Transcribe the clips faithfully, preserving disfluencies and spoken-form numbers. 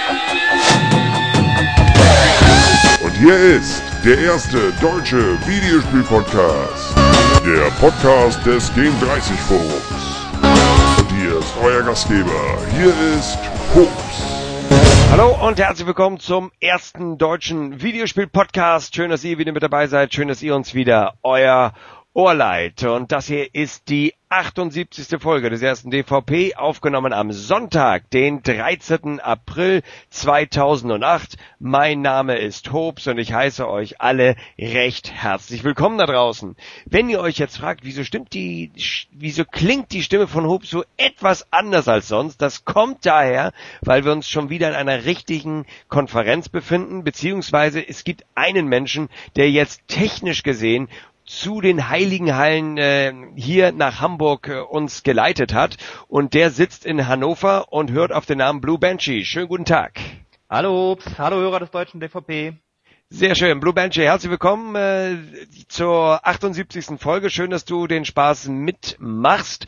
Und hier ist der erste deutsche Videospiel-Podcast. Der Podcast des Game dreißig Forums. Und hier ist euer Gastgeber. Hier ist Hobbs. Hallo und herzlich willkommen zum ersten deutschen Videospiel-Podcast. Schön, dass ihr wieder mit dabei seid. Schön, dass ihr uns wieder euer Ohr leiht. Und das hier ist die achtundsiebzigste Folge des ersten D V P, aufgenommen am Sonntag, den dreizehnten April zweitausendacht. Mein Name ist Hobbs und ich heiße euch alle recht herzlich willkommen da draußen. Wenn ihr euch jetzt fragt, wieso stimmt die, wieso klingt die Stimme von Hobbs so etwas anders als sonst, das kommt daher, weil wir uns schon wieder in einer richtigen Konferenz befinden, beziehungsweise es gibt einen Menschen, der jetzt technisch gesehen zu den Heiligen Hallen äh, hier nach Hamburg äh, uns geleitet hat, und der sitzt in Hannover und hört auf den Namen Blue Banshee. Schönen guten Tag. Hallo, hallo Hörer des deutschen D V P. Sehr schön, Blue Banshee, herzlich willkommen äh, zur achtundsiebzigsten Folge. Schön, dass du den Spaß mitmachst.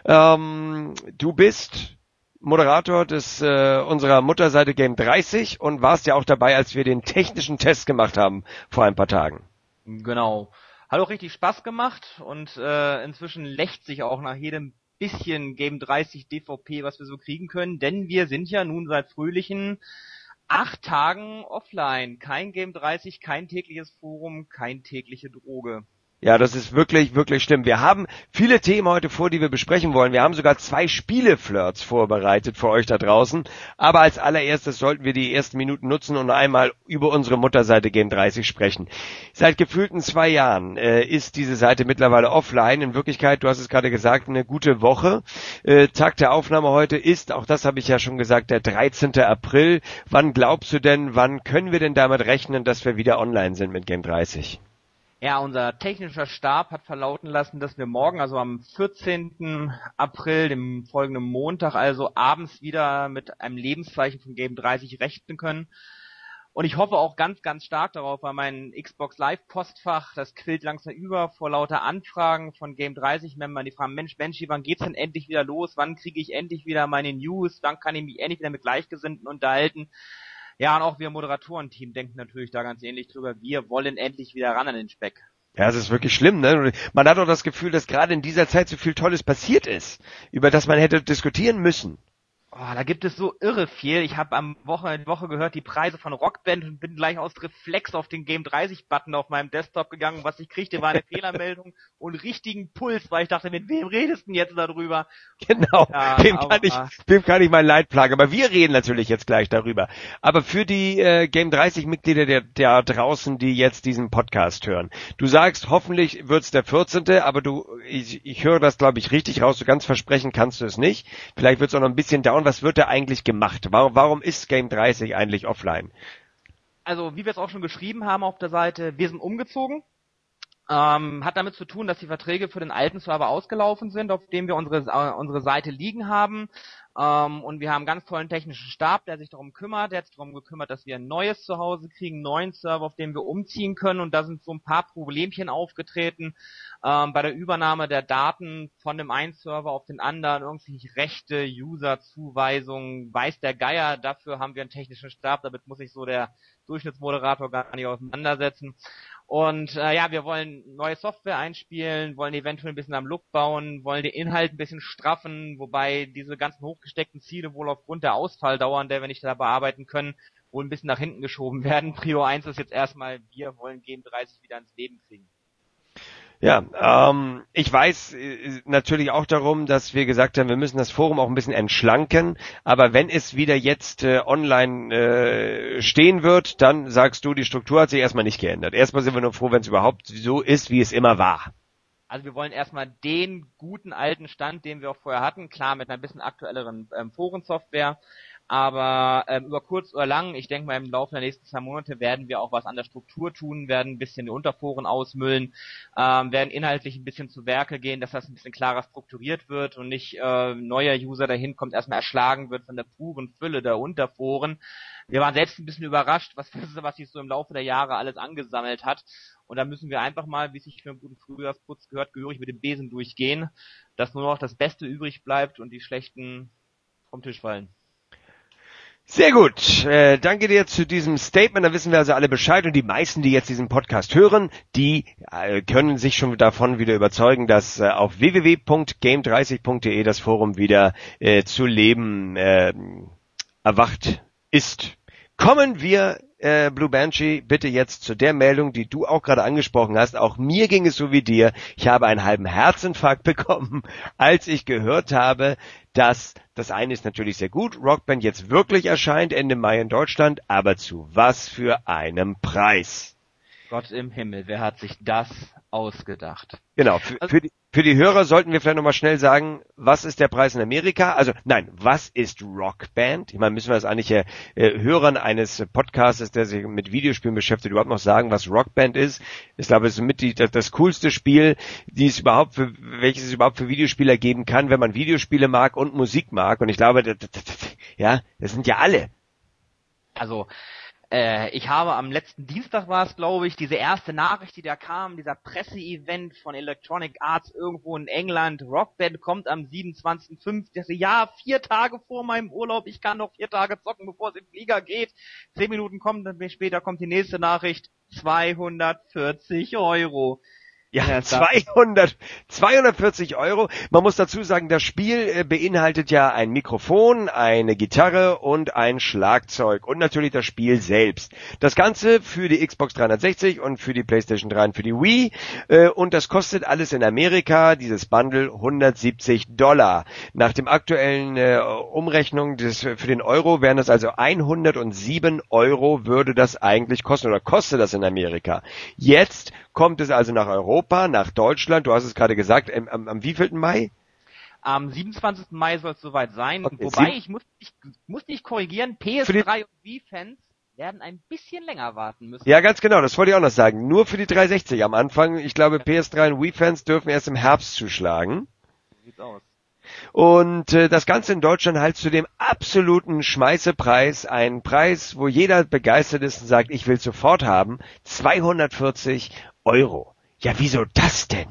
Ähm, du bist Moderator des äh, unserer Mutterseite Game dreißig und warst ja auch dabei, als wir den technischen Test gemacht haben vor ein paar Tagen. Genau. Hat auch richtig Spaß gemacht und äh, inzwischen lächt sich auch nach jedem bisschen Game dreißig D V P, was wir so kriegen können, denn wir sind ja nun seit fröhlichen acht Tagen offline. Kein Game dreißig, kein tägliches Forum, kein tägliche Droge. Ja, das ist wirklich, wirklich schlimm. Wir haben viele Themen heute vor, die wir besprechen wollen. Wir haben sogar zwei Spieleflirts vorbereitet für euch da draußen. Aber als allererstes sollten wir die ersten Minuten nutzen und einmal über unsere Mutterseite Game dreißig sprechen. Seit gefühlten zwei Jahren äh, ist diese Seite mittlerweile offline. In Wirklichkeit, du hast es gerade gesagt, eine gute Woche. Äh, Tag der Aufnahme heute ist, auch das habe ich ja schon gesagt, der dreizehnte April. Wann glaubst du denn, wann können wir denn damit rechnen, dass wir wieder online sind mit Game dreißig? Ja, unser technischer Stab hat verlauten lassen, dass wir morgen, also am vierzehnten April, dem folgenden Montag, also abends wieder mit einem Lebenszeichen von Game dreißig rechnen können. Und ich hoffe auch ganz, ganz stark darauf, weil mein Xbox Live Postfach, das quillt langsam über vor lauter Anfragen von Game dreißig-Membern, die fragen, Mensch, Mensch, wann geht's denn endlich wieder los? Wann kriege ich endlich wieder meine News? Wann kann ich mich endlich wieder mit Gleichgesinnten unterhalten? Ja, und auch wir Moderatorenteam denken natürlich da ganz ähnlich drüber. Wir wollen endlich wieder ran an den Speck. Ja, es ist wirklich schlimm, ne? Man hat auch das Gefühl, dass gerade in dieser Zeit so viel Tolles passiert ist, über das man hätte diskutieren müssen. Oh, da gibt es so irre viel. Ich habe am Woche, die Woche gehört die Preise von Rockband und bin gleich aus Reflex auf den Game dreißig-Button auf meinem Desktop gegangen. Was ich kriegte, war eine Fehlermeldung und richtigen Puls, weil ich dachte, mit wem redest du denn jetzt darüber? Genau, ja, wem, aber, kann ich, wem kann ich mein Leid plagen? Aber wir reden natürlich jetzt gleich darüber. Aber für die äh, Game dreißig-Mitglieder der, der draußen, die jetzt diesen Podcast hören. Du sagst, hoffentlich wird's der vierzehnte, aber du, ich, ich höre das, glaube ich, richtig raus. So ganz versprechen kannst du es nicht. Vielleicht wird's auch noch ein bisschen dauern. Was wird da eigentlich gemacht? Warum, warum ist Game dreißig eigentlich offline? Also, wie wir es auch schon geschrieben haben auf der Seite, wir sind umgezogen. Ähm, hat damit zu tun, dass die Verträge für den alten Server ausgelaufen sind, auf dem wir unsere, äh, unsere Seite liegen haben. Ähm, und wir haben einen ganz tollen technischen Stab, der sich darum kümmert. Der hat sich darum gekümmert, dass wir ein neues Zuhause kriegen, einen neuen Server, auf dem wir umziehen können. Und da sind so ein paar Problemchen aufgetreten ähm, bei der Übernahme der Daten von dem einen Server auf den anderen. Irgendwie Rechte, User-Zuweisungen, weiß der Geier. Dafür haben wir einen technischen Stab. Damit muss sich so der Durchschnittsmoderator gar nicht auseinandersetzen. Und äh, ja, wir wollen neue Software einspielen, wollen eventuell ein bisschen am Look bauen, wollen den Inhalt ein bisschen straffen, wobei diese ganzen hochgesteckten Ziele wohl aufgrund der Ausfalldauer, der wir nicht da bearbeiten können, wohl ein bisschen nach hinten geschoben werden. Prio eins ist jetzt erstmal, wir wollen Game dreißig wieder ins Leben kriegen. Ja, ähm, ich weiß äh, natürlich auch darum, dass wir gesagt haben, wir müssen das Forum auch ein bisschen entschlanken, aber wenn es wieder jetzt äh, online äh, stehen wird, dann sagst du, die Struktur hat sich erstmal nicht geändert. Erstmal sind wir nur froh, wenn es überhaupt so ist, wie es immer war. Also wir wollen erstmal den guten alten Stand, den wir auch vorher hatten, klar mit einer bisschen aktuelleren ähm, Forensoftware, aber ähm, über kurz oder lang, ich denke mal im Laufe der nächsten zwei Monate werden wir auch was an der Struktur tun, werden ein bisschen die Unterforen ausmüllen, ähm, werden inhaltlich ein bisschen zu Werke gehen, dass das ein bisschen klarer strukturiert wird und nicht äh, neuer User dahin kommt, erstmal erschlagen wird von der puren Fülle der Unterforen. Wir waren selbst ein bisschen überrascht, was, was sich so im Laufe der Jahre alles angesammelt hat. Und da müssen wir einfach mal, wie es sich für einen guten Frühjahrsputz gehört, gehörig mit dem Besen durchgehen, dass nur noch das Beste übrig bleibt und die Schlechten vom Tisch fallen. Sehr gut. Äh, danke dir zu diesem Statement. Da wissen wir also alle Bescheid. Und die meisten, die jetzt diesen Podcast hören, die äh, können sich schon davon wieder überzeugen, dass äh, auf w w w punkt game dreißig punkt d e das Forum wieder äh, zu Leben äh, erwacht ist. Kommen wir, äh, Blue Banshee, bitte jetzt zu der Meldung, die du auch gerade angesprochen hast. Auch mir ging es so wie dir. Ich habe einen halben Herzinfarkt bekommen, als ich gehört habe, dass das eine ist natürlich sehr gut, Rockband jetzt wirklich erscheint Ende Mai in Deutschland, aber zu was für einem Preis? Gott im Himmel, wer hat sich das ausgedacht? Genau, für, für, die, für die Hörer sollten wir vielleicht nochmal schnell sagen, was ist der Preis in Amerika? Also nein, was ist Rockband? Ich meine, müssen wir das eigentlich äh, Hörern eines Podcasts, der sich mit Videospielen beschäftigt, überhaupt noch sagen, was Rockband ist? Ich glaube, es ist mit die, das, das coolste Spiel, die es überhaupt für, welches es überhaupt für Videospieler geben kann, wenn man Videospiele mag und Musik mag. Und ich glaube, das, das, das, ja, das sind ja alle. Also, äh, ich habe am letzten Dienstag war es, glaube ich, diese erste Nachricht, die da kam, dieser Presseevent von Electronic Arts irgendwo in England. Rockband kommt am siebenundzwanzigsten fünften Ich dachte, ja, vier Tage vor meinem Urlaub, ich kann noch vier Tage zocken, bevor es im Flieger geht. Zehn Minuten kommen, dann später kommt die nächste Nachricht. zweihundertvierzig Euro. Ja, zweihundert, zweihundertvierzig Euro. Man muss dazu sagen, das Spiel äh, beinhaltet ja ein Mikrofon, eine Gitarre und ein Schlagzeug und natürlich das Spiel selbst. Das Ganze für die Xbox dreihundertsechzig und für die PlayStation drei und für die Wii. Äh, und das kostet alles in Amerika, dieses Bundle, hundertsiebzig Dollar. Nach dem aktuellen äh, Umrechnung des, für den Euro wären das also hundertsieben Euro würde das eigentlich kosten oder kostet das in Amerika. Jetzt kommt es also nach Europa, nach Deutschland, du hast es gerade gesagt, am, am, am wievielten Mai? Am siebenundzwanzigsten Mai soll es soweit sein. Okay, Wobei, sieb- ich muss, ich muss dich korrigieren, P S drei und Wii-Fans werden ein bisschen länger warten müssen. Ja, ganz genau, das wollte ich auch noch sagen. Nur für die dreihundertsechzig am Anfang. Ich glaube, P S drei und Wii-Fans dürfen erst im Herbst zuschlagen. So sieht's aus. Und äh, das Ganze in Deutschland halt zu dem absoluten Schmeißepreis, ein Preis, wo jeder begeistert ist und sagt, ich will sofort haben, zweihundertvierzig Euro. Ja, wieso das denn?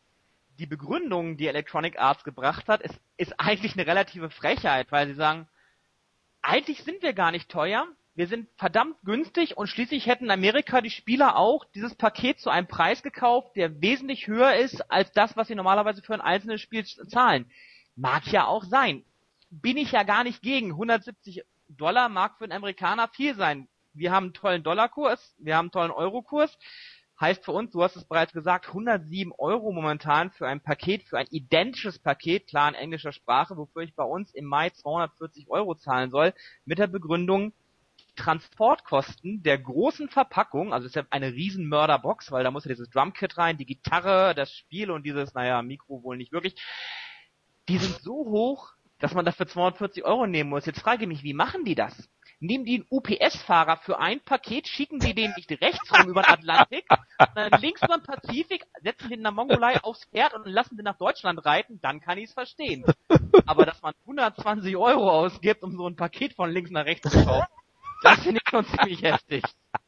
Die Begründung, die Electronic Arts gebracht hat, ist, ist eigentlich eine relative Frechheit, weil sie sagen, eigentlich sind wir gar nicht teuer, wir sind verdammt günstig und schließlich hätten in Amerika die Spieler auch dieses Paket zu einem Preis gekauft, der wesentlich höher ist als das, was sie normalerweise für ein einzelnes Spiel zahlen. Mag ja auch sein. Bin ich ja gar nicht gegen. hundertsiebzig Dollar mag für einen Amerikaner viel sein. Wir haben einen tollen Dollarkurs, wir haben einen tollen Eurokurs. Heißt für uns, du hast es bereits gesagt, hundertsieben Euro momentan für ein Paket, für ein identisches Paket, klar in englischer Sprache, wofür ich bei uns im Mai zweihundertvierzig Euro zahlen soll, mit der Begründung, Transportkosten der großen Verpackung, also ist ja eine riesen Mörderbox, weil da muss ja dieses Drumkit rein, die Gitarre, das Spiel und dieses, naja, Mikro wohl nicht wirklich, die sind so hoch, dass man dafür zweihundertvierzig Euro nehmen muss. Jetzt frage ich mich, wie machen die das? Nehmen die einen U P S-Fahrer für ein Paket, schicken die den nicht rechts rum über den Atlantik, sondern links über den Pazifik, setzen den in der Mongolei aufs Pferd und lassen den nach Deutschland reiten, dann kann ich es verstehen. Aber dass man hundertzwanzig Euro ausgibt, um so ein Paket von links nach rechts zu kaufen, das finde ich schon ziemlich heftig.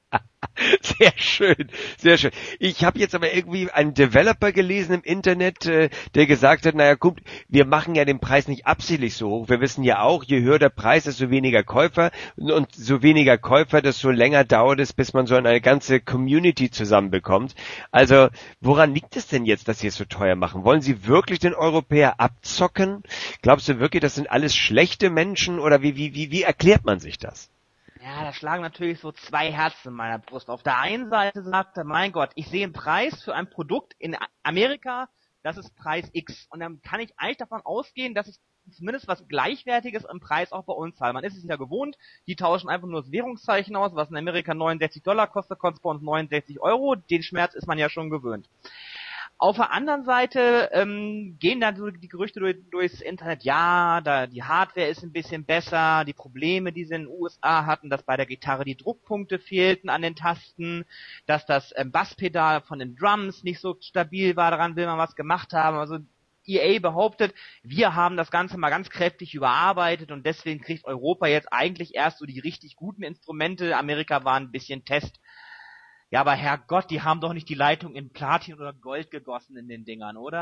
Sehr schön, sehr schön. Ich habe jetzt aber irgendwie einen Developer gelesen im Internet, äh, der gesagt hat, naja, guck, wir machen ja den Preis nicht absichtlich so hoch. Wir wissen ja auch, je höher der Preis, desto weniger Käufer und so weniger Käufer, desto länger dauert es, bis man so eine ganze Community zusammenbekommt. Also, woran liegt es denn jetzt, dass sie es so teuer machen? Wollen sie wirklich den Europäer abzocken? Glaubst du wirklich, das sind alles schlechte Menschen oder wie, wie, wie, wie erklärt man sich das? Ja, da schlagen natürlich so zwei Herzen in meiner Brust. Auf der einen Seite sagt er, mein Gott, ich sehe einen Preis für ein Produkt in Amerika, das ist Preis X. Und dann kann ich eigentlich davon ausgehen, dass ich zumindest was Gleichwertiges im Preis auch bei uns zahle. Man ist es ja gewohnt, die tauschen einfach nur das Währungszeichen aus, was in Amerika neunundsechzig Dollar kostet, kostet bei uns neunundsechzig Euro. Den Schmerz ist man ja schon gewöhnt. Auf der anderen Seite ähm, gehen dann so die Gerüchte durch, durchs Internet, ja, da die Hardware ist ein bisschen besser, die Probleme, die sie in den U S A hatten, dass bei der Gitarre die Druckpunkte fehlten an den Tasten, dass das ähm, Basspedal von den Drums nicht so stabil war, daran will man was gemacht haben. Also E A behauptet, wir haben das Ganze mal ganz kräftig überarbeitet und deswegen kriegt Europa jetzt eigentlich erst so die richtig guten Instrumente. Amerika war ein bisschen Test. Ja, aber Herrgott, die haben doch nicht die Leitung in Platin oder Gold gegossen in den Dingern, oder?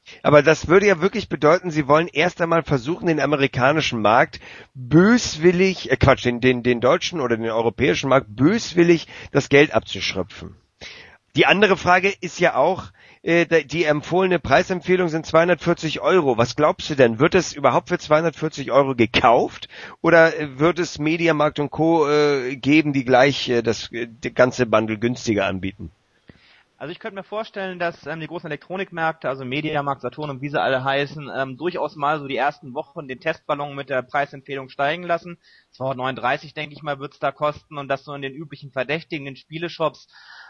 Aber das würde ja wirklich bedeuten, sie wollen erst einmal versuchen, den amerikanischen Markt böswillig, äh Quatsch, den, den, den deutschen oder den europäischen Markt böswillig das Geld abzuschröpfen. Die andere Frage ist ja auch, äh, die empfohlene Preisempfehlung sind zweihundertvierzig Euro. Was glaubst du denn? Wird es überhaupt für zweihundertvierzig Euro gekauft oder wird es Mediamarkt und Co. Äh, geben, die gleich äh, das, äh, das ganze Bundle günstiger anbieten? Also ich könnte mir vorstellen, dass ähm, die großen Elektronikmärkte, also Mediamarkt, Saturn und wie sie alle heißen, ähm, durchaus mal so die ersten Wochen den Testballon mit der Preisempfehlung steigen lassen. zweihundertneununddreißig, denke ich mal, wird's da kosten und das so in den üblichen Verdächtigen, den Spieleshops,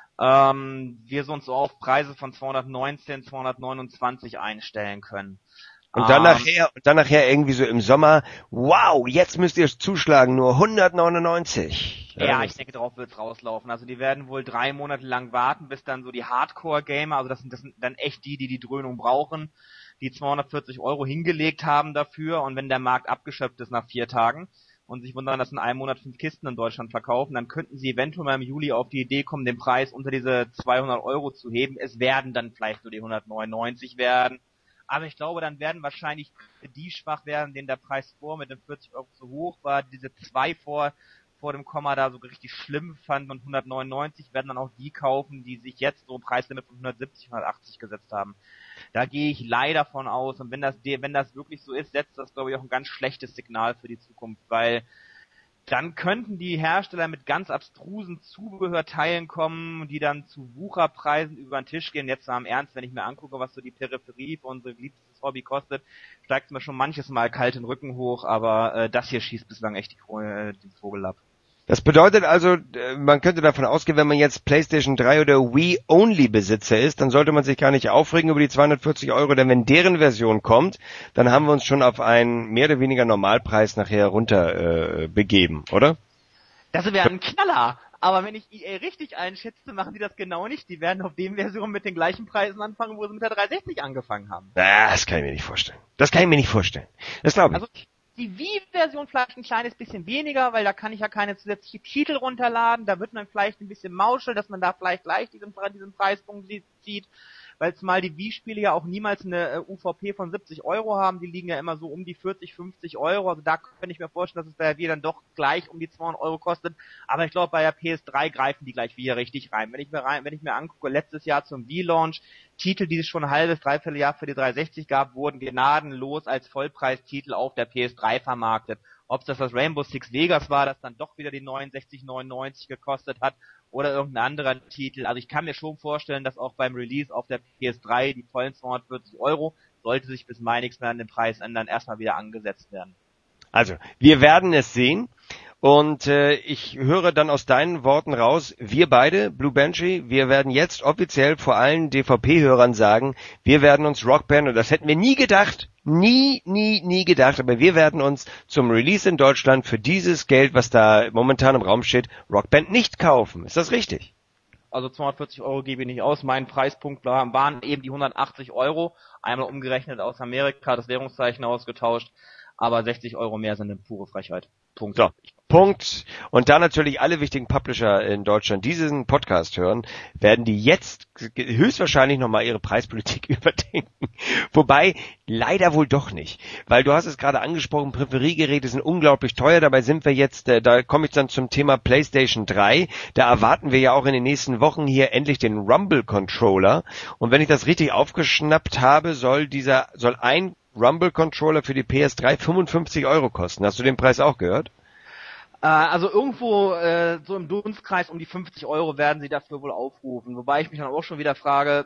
ähm, wir so uns so auf Preise von zweihundertneunzehn, zweihundertneunundzwanzig einstellen können. Und dann nachher, und dann nachher irgendwie so im Sommer, wow, jetzt müsst ihr zuschlagen, nur hundertneunundneunzig. Ja, ja, ich denke, darauf wird's rauslaufen. Also die werden wohl drei Monate lang warten, bis dann so die Hardcore-Gamer, also das sind, das sind dann echt die, die die Dröhnung brauchen, die zweihundertvierzig Euro hingelegt haben dafür und wenn der Markt abgeschöpft ist nach vier Tagen und sich wundern, dass in einem Monat fünf Kisten in Deutschland verkaufen, dann könnten sie eventuell mal im Juli auf die Idee kommen, den Preis unter diese zweihundert Euro zu heben. Es werden dann vielleicht nur die hundertneunundneunzig werden. Aber ich glaube, dann werden wahrscheinlich die schwach werden, denen der Preis vor mit den vierzig Euro zu hoch war, diese zwei vor, vor dem Komma da so richtig schlimm fanden und hundertneunundneunzig werden dann auch die kaufen, die sich jetzt so ein Preislimit von hundertsiebzig, hundertachtzig gesetzt haben. Da gehe ich leider von aus. Und wenn das, wenn das wirklich so ist, setzt das, glaube ich, auch ein ganz schlechtes Signal für die Zukunft, weil dann könnten die Hersteller mit ganz abstrusen Zubehörteilen kommen, die dann zu Wucherpreisen über den Tisch gehen. Jetzt mal im Ernst, wenn ich mir angucke, was so die Peripherie für unser liebstes Hobby kostet, steigt mir schon manches Mal kalt den Rücken hoch, aber äh, das hier schießt bislang echt die, äh, den Vogel ab. Das bedeutet also, man könnte davon ausgehen, wenn man jetzt PlayStation drei oder Wii-Only-Besitzer ist, dann sollte man sich gar nicht aufregen über die zweihundertvierzig Euro, denn wenn deren Version kommt, dann haben wir uns schon auf einen mehr oder weniger Normalpreis nachher runter äh, begeben, oder? Das wäre ein Knaller! Aber wenn ich E A richtig einschätze, machen die das genau nicht. Die werden auf den Versionen mit den gleichen Preisen anfangen, wo sie mit der dreihundertsechzig angefangen haben. Das kann ich mir nicht vorstellen. Das kann ich mir nicht vorstellen. Das glaube ich. Also, die Wii-Version vielleicht ein kleines bisschen weniger, weil da kann ich ja keine zusätzlichen Titel runterladen. Da wird man vielleicht ein bisschen mauscheln, dass man da vielleicht leicht diesen, diesen Preispunkt zieht. Weil zumal die Wii-Spiele ja auch niemals eine U V P von siebzig Euro haben. Die liegen ja immer so um die vierzig, fünfzig Euro. Also da könnte ich mir vorstellen, dass es bei der Wii dann doch gleich um die zweihundert Euro kostet. Aber ich glaube, bei der P S drei greifen die gleich wieder richtig rein. Wenn ich mir rein, wenn ich mir angucke, letztes Jahr zum Wii-Launch, Titel, die es schon ein halbes, dreiviertel Jahr für die dreihundertsechzig gab, wurden gnadenlos als Vollpreistitel auf der P S drei vermarktet. Ob das das Rainbow Six Vegas war, das dann doch wieder die neunundsechzig neunundneunzig gekostet hat, oder irgendein anderer Titel. Also ich kann mir schon vorstellen, dass auch beim Release auf der P S drei die vollen zweihundertvierzig Euro, sollte sich bis Mai nichts mehr an den Preis ändern, erstmal wieder angesetzt werden. Also, wir werden es sehen. Und äh, ich höre dann aus deinen Worten raus, wir beide, Blue Banshee, wir werden jetzt offiziell vor allen D V P-Hörern sagen, wir werden uns Rock Band, und das hätten wir nie gedacht, nie, nie, nie gedacht, aber wir werden uns zum Release in Deutschland für dieses Geld, was da momentan im Raum steht, Rock Band nicht kaufen. Ist das richtig? Also zweihundertvierzig Euro gebe ich nicht aus. Mein Preispunkt waren eben die hundertachtzig Euro, einmal umgerechnet aus Amerika, das Währungszeichen ausgetauscht, aber sechzig Euro mehr sind eine pure Frechheit. Punkt. So, Punkt. Und da natürlich alle wichtigen Publisher in Deutschland diesen Podcast hören, werden die jetzt höchstwahrscheinlich nochmal ihre Preispolitik überdenken. Wobei, leider wohl doch nicht. Weil du hast es gerade angesprochen, Peripheriegeräte sind unglaublich teuer. Dabei sind wir jetzt, äh, da komme ich dann zum Thema PlayStation drei. Da erwarten wir ja auch in den nächsten Wochen hier endlich den Rumble Controller. Und wenn ich das richtig aufgeschnappt habe, soll dieser, soll ein Rumble Controller für die P S drei fünfundfünfzig Euro kosten. Hast du den Preis auch gehört? Äh, also irgendwo äh, so im Dunstkreis um die fünfzig Euro werden sie dafür wohl aufrufen. Wobei ich mich dann auch schon wieder frage,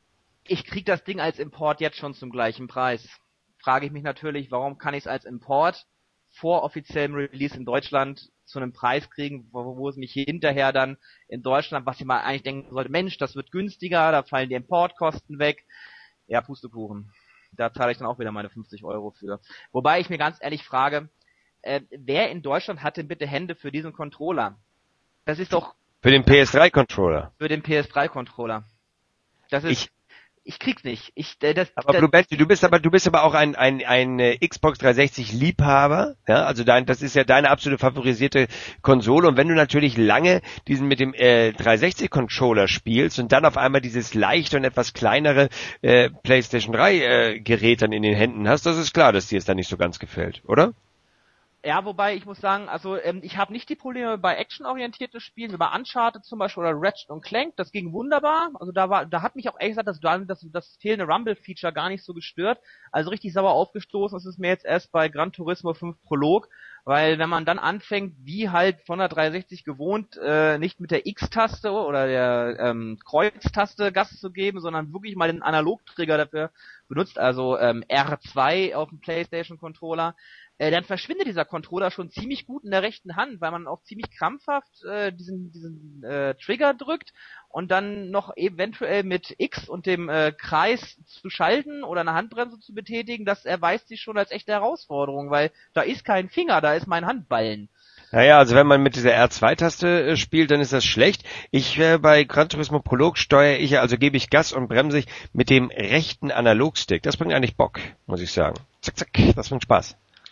ich krieg das Ding als Import jetzt schon zum gleichen Preis. Frage ich mich natürlich, warum kann ich es als Import vor offiziellem Release in Deutschland zu einem Preis kriegen, wo, wo es mich hinterher dann in Deutschland, was ich mal eigentlich denken sollte, Mensch, das wird günstiger, da fallen die Importkosten weg. Ja, Pustekuchen. Da zahle ich dann auch wieder meine fünfzig Euro für. Wobei ich mir ganz ehrlich frage, äh, wer in Deutschland hat denn bitte Hände für diesen Controller? Das ist doch... Für den P S drei Controller? Für den P S drei Controller. Das ist... Ich ich krieg's nicht. Ich, äh, das, aber das, Blue Betty, du bist aber, du bist aber auch ein, ein, ein äh, Xbox dreihundertsechzig Liebhaber, ja, also dein, das ist ja deine absolute favorisierte Konsole und wenn du natürlich lange diesen mit dem äh, dreihundertsechzig Controller spielst und dann auf einmal dieses leichte und etwas kleinere äh, PlayStation drei äh, Gerät dann in den Händen hast, das ist klar, dass dir es dann nicht so ganz gefällt, oder? Ja, wobei ich muss sagen, also ähm, ich habe nicht die Probleme bei actionorientierten Spielen, wie bei Uncharted zum Beispiel oder Ratchet und Clank, das ging wunderbar. Also da war, da hat mich auch ehrlich gesagt das, das, das fehlende Rumble-Feature gar nicht so gestört. Also richtig sauer aufgestoßen ist es mir jetzt erst bei Gran Turismo fünf Prolog, weil wenn man dann anfängt, wie halt von der dreihundertsechzig gewohnt, äh, nicht mit der X-Taste oder der ähm, Kreuztaste Gas zu geben, sondern wirklich mal den Analogtrigger dafür benutzt, also ähm, R zwei auf dem PlayStation-Controller, Äh, dann verschwindet dieser Controller schon ziemlich gut in der rechten Hand, weil man auch ziemlich krampfhaft äh, diesen diesen äh, Trigger drückt und dann noch eventuell mit X und dem äh, Kreis zu schalten oder eine Handbremse zu betätigen, das erweist sich schon als echte Herausforderung, weil da ist kein Finger, da ist mein Handballen. Naja, also wenn man mit dieser R zwei Taste äh, spielt, dann ist das schlecht. Ich äh, bei Gran Turismo Prolog steuere ich, also gebe ich Gas und bremse ich mit dem rechten Analogstick. Das bringt eigentlich Bock, muss ich sagen. Zack, zack, das bringt Spaß.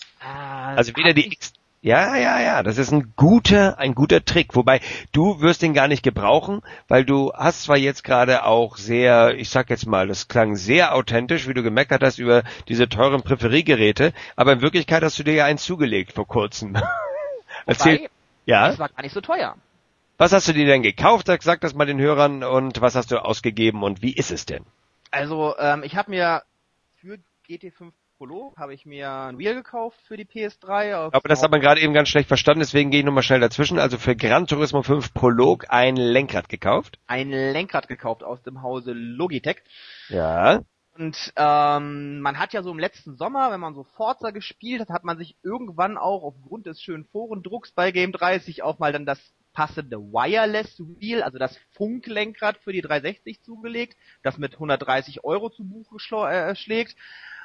Ah, Also wieder die X. Ja, ja, ja, das ist ein guter, ein guter Trick. Wobei, du wirst den gar nicht gebrauchen, weil du hast zwar jetzt gerade auch sehr, ich sag jetzt mal, das klang sehr authentisch, wie du gemeckert hast über diese teuren Präferiergeräte, aber in Wirklichkeit hast du dir ja eins zugelegt vor kurzem. Erzähl. Wobei, Ja? das war gar nicht so teuer. Was hast du dir denn gekauft? Sag das mal den Hörern und was hast du ausgegeben und wie ist es denn? Also, ähm, ich habe mir für G T fünf Prolog habe ich mir ein Wheel gekauft für die P S drei. Auf, Aber das hat man gerade eben ganz schlecht verstanden, deswegen gehe ich nochmal schnell dazwischen. Also für Gran Turismo fünf Prolog ein Lenkrad gekauft. ein Lenkrad gekauft aus dem Hause Logitech. Ja. Und ähm, man hat ja so im letzten Sommer, wenn man so Forza gespielt hat, hat man sich irgendwann auch aufgrund des schönen Forendrucks bei Game dreißig auch mal dann das passende Wireless Wheel, also das Funklenkrad für die dreihundertsechzig zugelegt, das mit hundertdreißig Euro zu Buche schlo- äh, schlägt.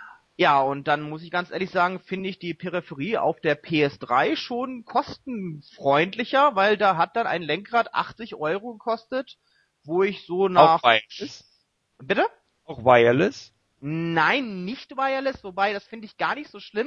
Ja, und dann muss ich ganz ehrlich sagen, finde ich die Peripherie auf der P S drei schon kostenfreundlicher, weil da hat dann ein Lenkrad achtzig Euro gekostet, wo ich so nach... Auch wireless? Bitte? Auch wireless? Nein, nicht wireless, wobei das finde ich gar nicht so schlimm.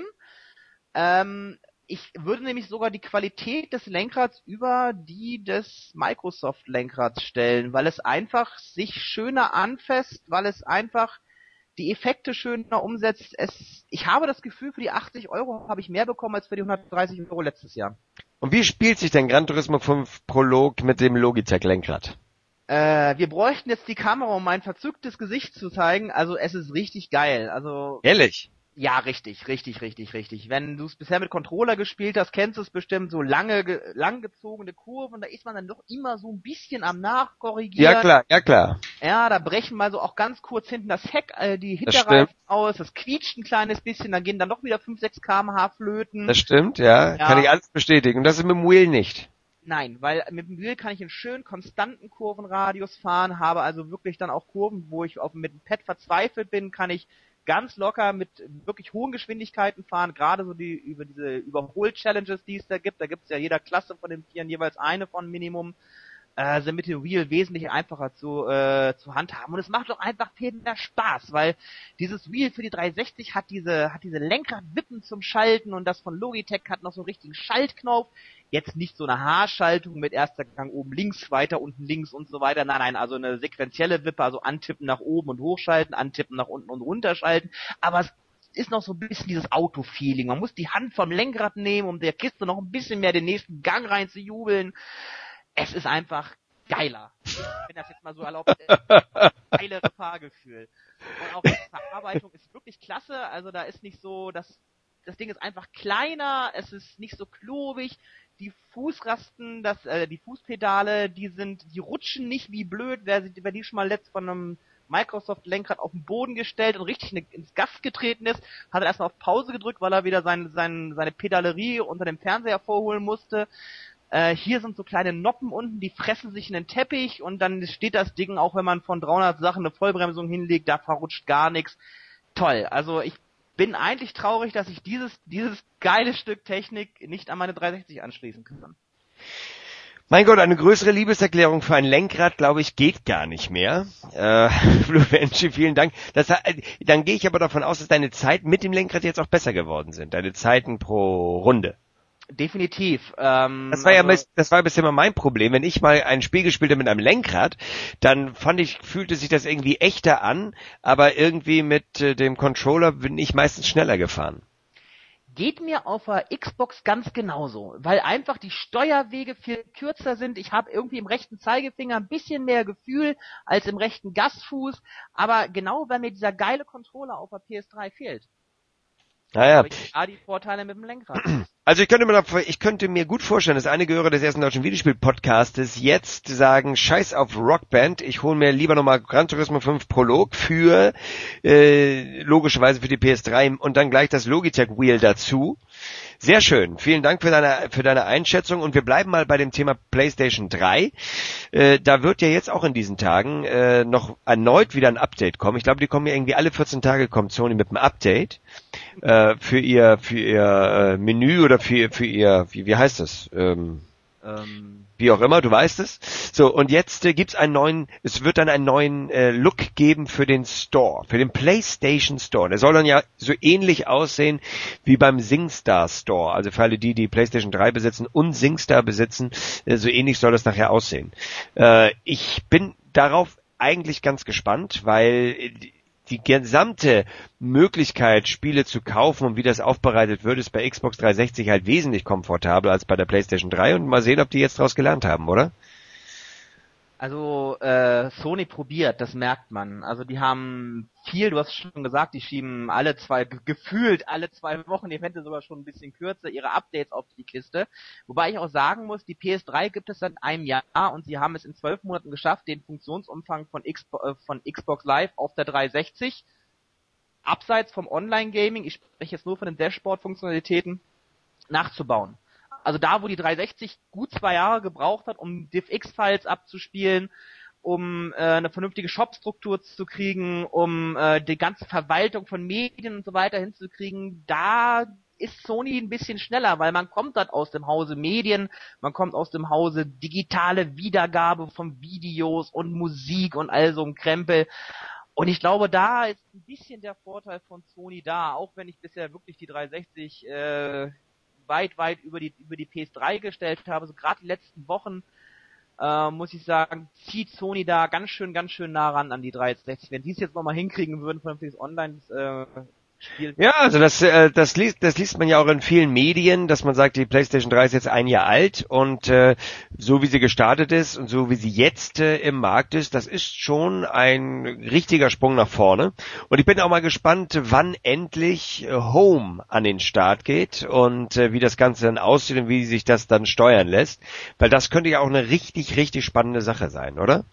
Ähm, ich würde nämlich sogar die Qualität des Lenkrads über die des Microsoft-Lenkrads stellen, weil es einfach sich schöner anfasst, weil es einfach die Effekte schöner umsetzt. Es, ich habe das Gefühl, für die achtzig Euro habe ich mehr bekommen als für die hundertdreißig Euro letztes Jahr. Und wie spielt sich denn Gran Turismo fünf Prolog mit dem Logitech-Lenkrad? Äh, wir bräuchten jetzt die Kamera, um mein verzücktes Gesicht zu zeigen. Also es ist richtig geil. Also Ehrlich? ja, richtig, richtig, richtig, richtig. Wenn du es bisher mit Controller gespielt hast, kennst du es bestimmt, so lange, ge- langgezogene Kurven, da ist man dann doch immer so ein bisschen am Nachkorrigieren. Ja klar, ja klar. Ja, da brechen mal so auch ganz kurz hinten das Heck, äh, die Das Hinterreifen aus, das quietscht ein kleines bisschen, dann gehen dann doch wieder fünf, sechs Kilometer pro Stunde flöten. Das stimmt, ja. Ja. Kann ich alles bestätigen. Und das ist mit dem Wheel nicht. Nein, weil mit dem Wheel kann ich einen schönen konstanten Kurvenradius fahren, habe also wirklich dann auch Kurven, wo ich auf, mit dem Pad verzweifelt bin, kann ich ganz locker mit wirklich hohen Geschwindigkeiten fahren, gerade so die über diese Überhol-Challenges, die es da gibt, da gibt es ja jeder Klasse von den Vieren jeweils eine von Minimum, äh, sind mit dem Wheel wesentlich einfacher zu äh, zu handhaben und es macht doch einfach viel mehr Spaß, weil dieses Wheel für die dreihundertsechzig hat diese hat diese Lenkradwippen zum Schalten und das von Logitech hat noch so einen richtigen Schaltknopf, jetzt nicht so eine Haarschaltung mit erster Gang oben links, weiter unten links und so weiter, nein, nein, also eine sequentielle Wippe, also antippen nach oben und hochschalten, antippen nach unten und runterschalten, aber es ist noch so ein bisschen dieses Auto-Feeling, man muss die Hand vom Lenkrad nehmen, um der Kiste noch ein bisschen mehr den nächsten Gang rein zu jubeln. Es ist einfach geiler. Wenn das jetzt mal so erlaubt, äh, geilere Fahrgefühl. Und auch die Verarbeitung ist wirklich klasse. Also da ist nicht so, das, das Ding ist einfach kleiner, es ist nicht so klobig. Die Fußrasten, das, äh, die Fußpedale, die sind, die rutschen nicht wie blöd. Wer, wer die schon mal letzt von einem Microsoft-Lenkrad auf den Boden gestellt und richtig ne, ins Gas getreten ist, hat er erstmal auf Pause gedrückt, weil er wieder sein, sein, seine Pedalerie unter dem Fernseher vorholen musste. Äh, hier sind so kleine Noppen unten, die fressen sich in den Teppich und dann steht das Ding, auch wenn man von dreihundert Sachen eine Vollbremsung hinlegt, da verrutscht gar nichts. Toll. Also ich bin eigentlich traurig, dass ich dieses dieses geile Stück Technik nicht an meine dreihundertsechzig anschließen kann. Mein Gott, eine größere Liebeserklärung für ein Lenkrad, glaube ich, geht gar nicht mehr. Äh, Fluenci, vielen Dank. Das, dann gehe ich aber davon aus, dass deine Zeiten mit dem Lenkrad jetzt auch besser geworden sind. Deine Zeiten pro Runde. Definitiv. Ähm, das war ja, also, das war bisher immer mein Problem. Wenn ich mal ein Spiel gespielt habe mit einem Lenkrad, dann fand ich, fühlte sich das irgendwie echter an, aber irgendwie mit äh, dem Controller bin ich meistens schneller gefahren. Geht mir auf der Xbox ganz genauso, weil einfach die Steuerwege viel kürzer sind. Ich habe irgendwie im rechten Zeigefinger ein bisschen mehr Gefühl als im rechten Gastfuß, aber genau weil mir dieser geile Controller auf der P S drei fehlt. Naja. Habe ich da die Vorteile mit dem Lenkrad. Also ich könnte mir, ich könnte mir gut vorstellen, dass einige Hörer des ersten deutschen Videospiel-Podcastes jetzt sagen, scheiß auf Rockband, ich hole mir lieber nochmal Gran Turismo fünf Prolog für, äh, logischerweise für die P S drei und dann gleich das Logitech Wheel dazu. Sehr schön. Vielen Dank für deine, für deine Einschätzung und wir bleiben mal bei dem Thema PlayStation drei. Äh, da wird ja jetzt auch in diesen Tagen äh, noch erneut wieder ein Update kommen. Ich glaube, die kommen ja irgendwie alle vierzehn Tage kommt Sony mit einem Update äh, für ihr für ihr äh, Menü oder für für ihr wie wie heißt das? Ähm, ähm. Wie auch immer, du weißt es. So, und jetzt äh, gibt's einen neuen, es wird dann einen neuen äh, Look geben für den Store, für den PlayStation Store. Der soll dann ja so ähnlich aussehen wie beim SingStar Store. Also für alle die, die PlayStation drei besitzen und SingStar besitzen, äh, so ähnlich soll das nachher aussehen. Äh, ich bin darauf eigentlich ganz gespannt, weil die gesamte Möglichkeit, Spiele zu kaufen und wie das aufbereitet wird, ist bei Xbox dreihundertsechzig halt wesentlich komfortabler als bei der PlayStation drei und mal sehen, ob die jetzt daraus gelernt haben, oder? Also äh, Sony probiert, das merkt man. Also die haben viel, du hast schon gesagt, die schieben alle zwei, gefühlt alle zwei Wochen, eventuell sogar schon ein bisschen kürzer, ihre Updates auf die Kiste. Wobei ich auch sagen muss, die P S drei gibt es seit einem Jahr und sie haben es in zwölf Monaten geschafft, den Funktionsumfang von, X, äh, von Xbox Live auf der dreihundertsechzig, abseits vom Online-Gaming, ich spreche jetzt nur von den Dashboard-Funktionalitäten, nachzubauen. Also da, wo die dreihundertsechzig gut zwei Jahre gebraucht hat, um DivX-Files abzuspielen, um äh, eine vernünftige Shop-Struktur zu kriegen, um äh, die ganze Verwaltung von Medien und so weiter hinzukriegen, da ist Sony ein bisschen schneller, weil man kommt dann aus dem Hause Medien, man kommt aus dem Hause digitale Wiedergabe von Videos und Musik und all so ein Krempel. Und ich glaube, da ist ein bisschen der Vorteil von Sony da, auch wenn ich bisher wirklich die dreihundertsechzig äh, weit, weit über die über die P S drei gestellt habe. So gerade die letzten Wochen, äh, muss ich sagen, zieht Sony da ganz schön, ganz schön nah ran an die dreihundertsechzig. Wenn die es jetzt nochmal hinkriegen würden, vernünftiges Online äh, Spiel. Ja, also das, äh, das liest, das liest man ja auch in vielen Medien, dass man sagt, die PlayStation drei ist jetzt ein Jahr alt und äh, so wie sie gestartet ist und so wie sie jetzt äh, im Markt ist, das ist schon ein richtiger Sprung nach vorne. Und ich bin auch mal gespannt, wann endlich äh, Home an den Start geht und äh, wie das Ganze dann aussieht und wie sich das dann steuern lässt, weil das könnte ja auch eine richtig, richtig spannende Sache sein, oder?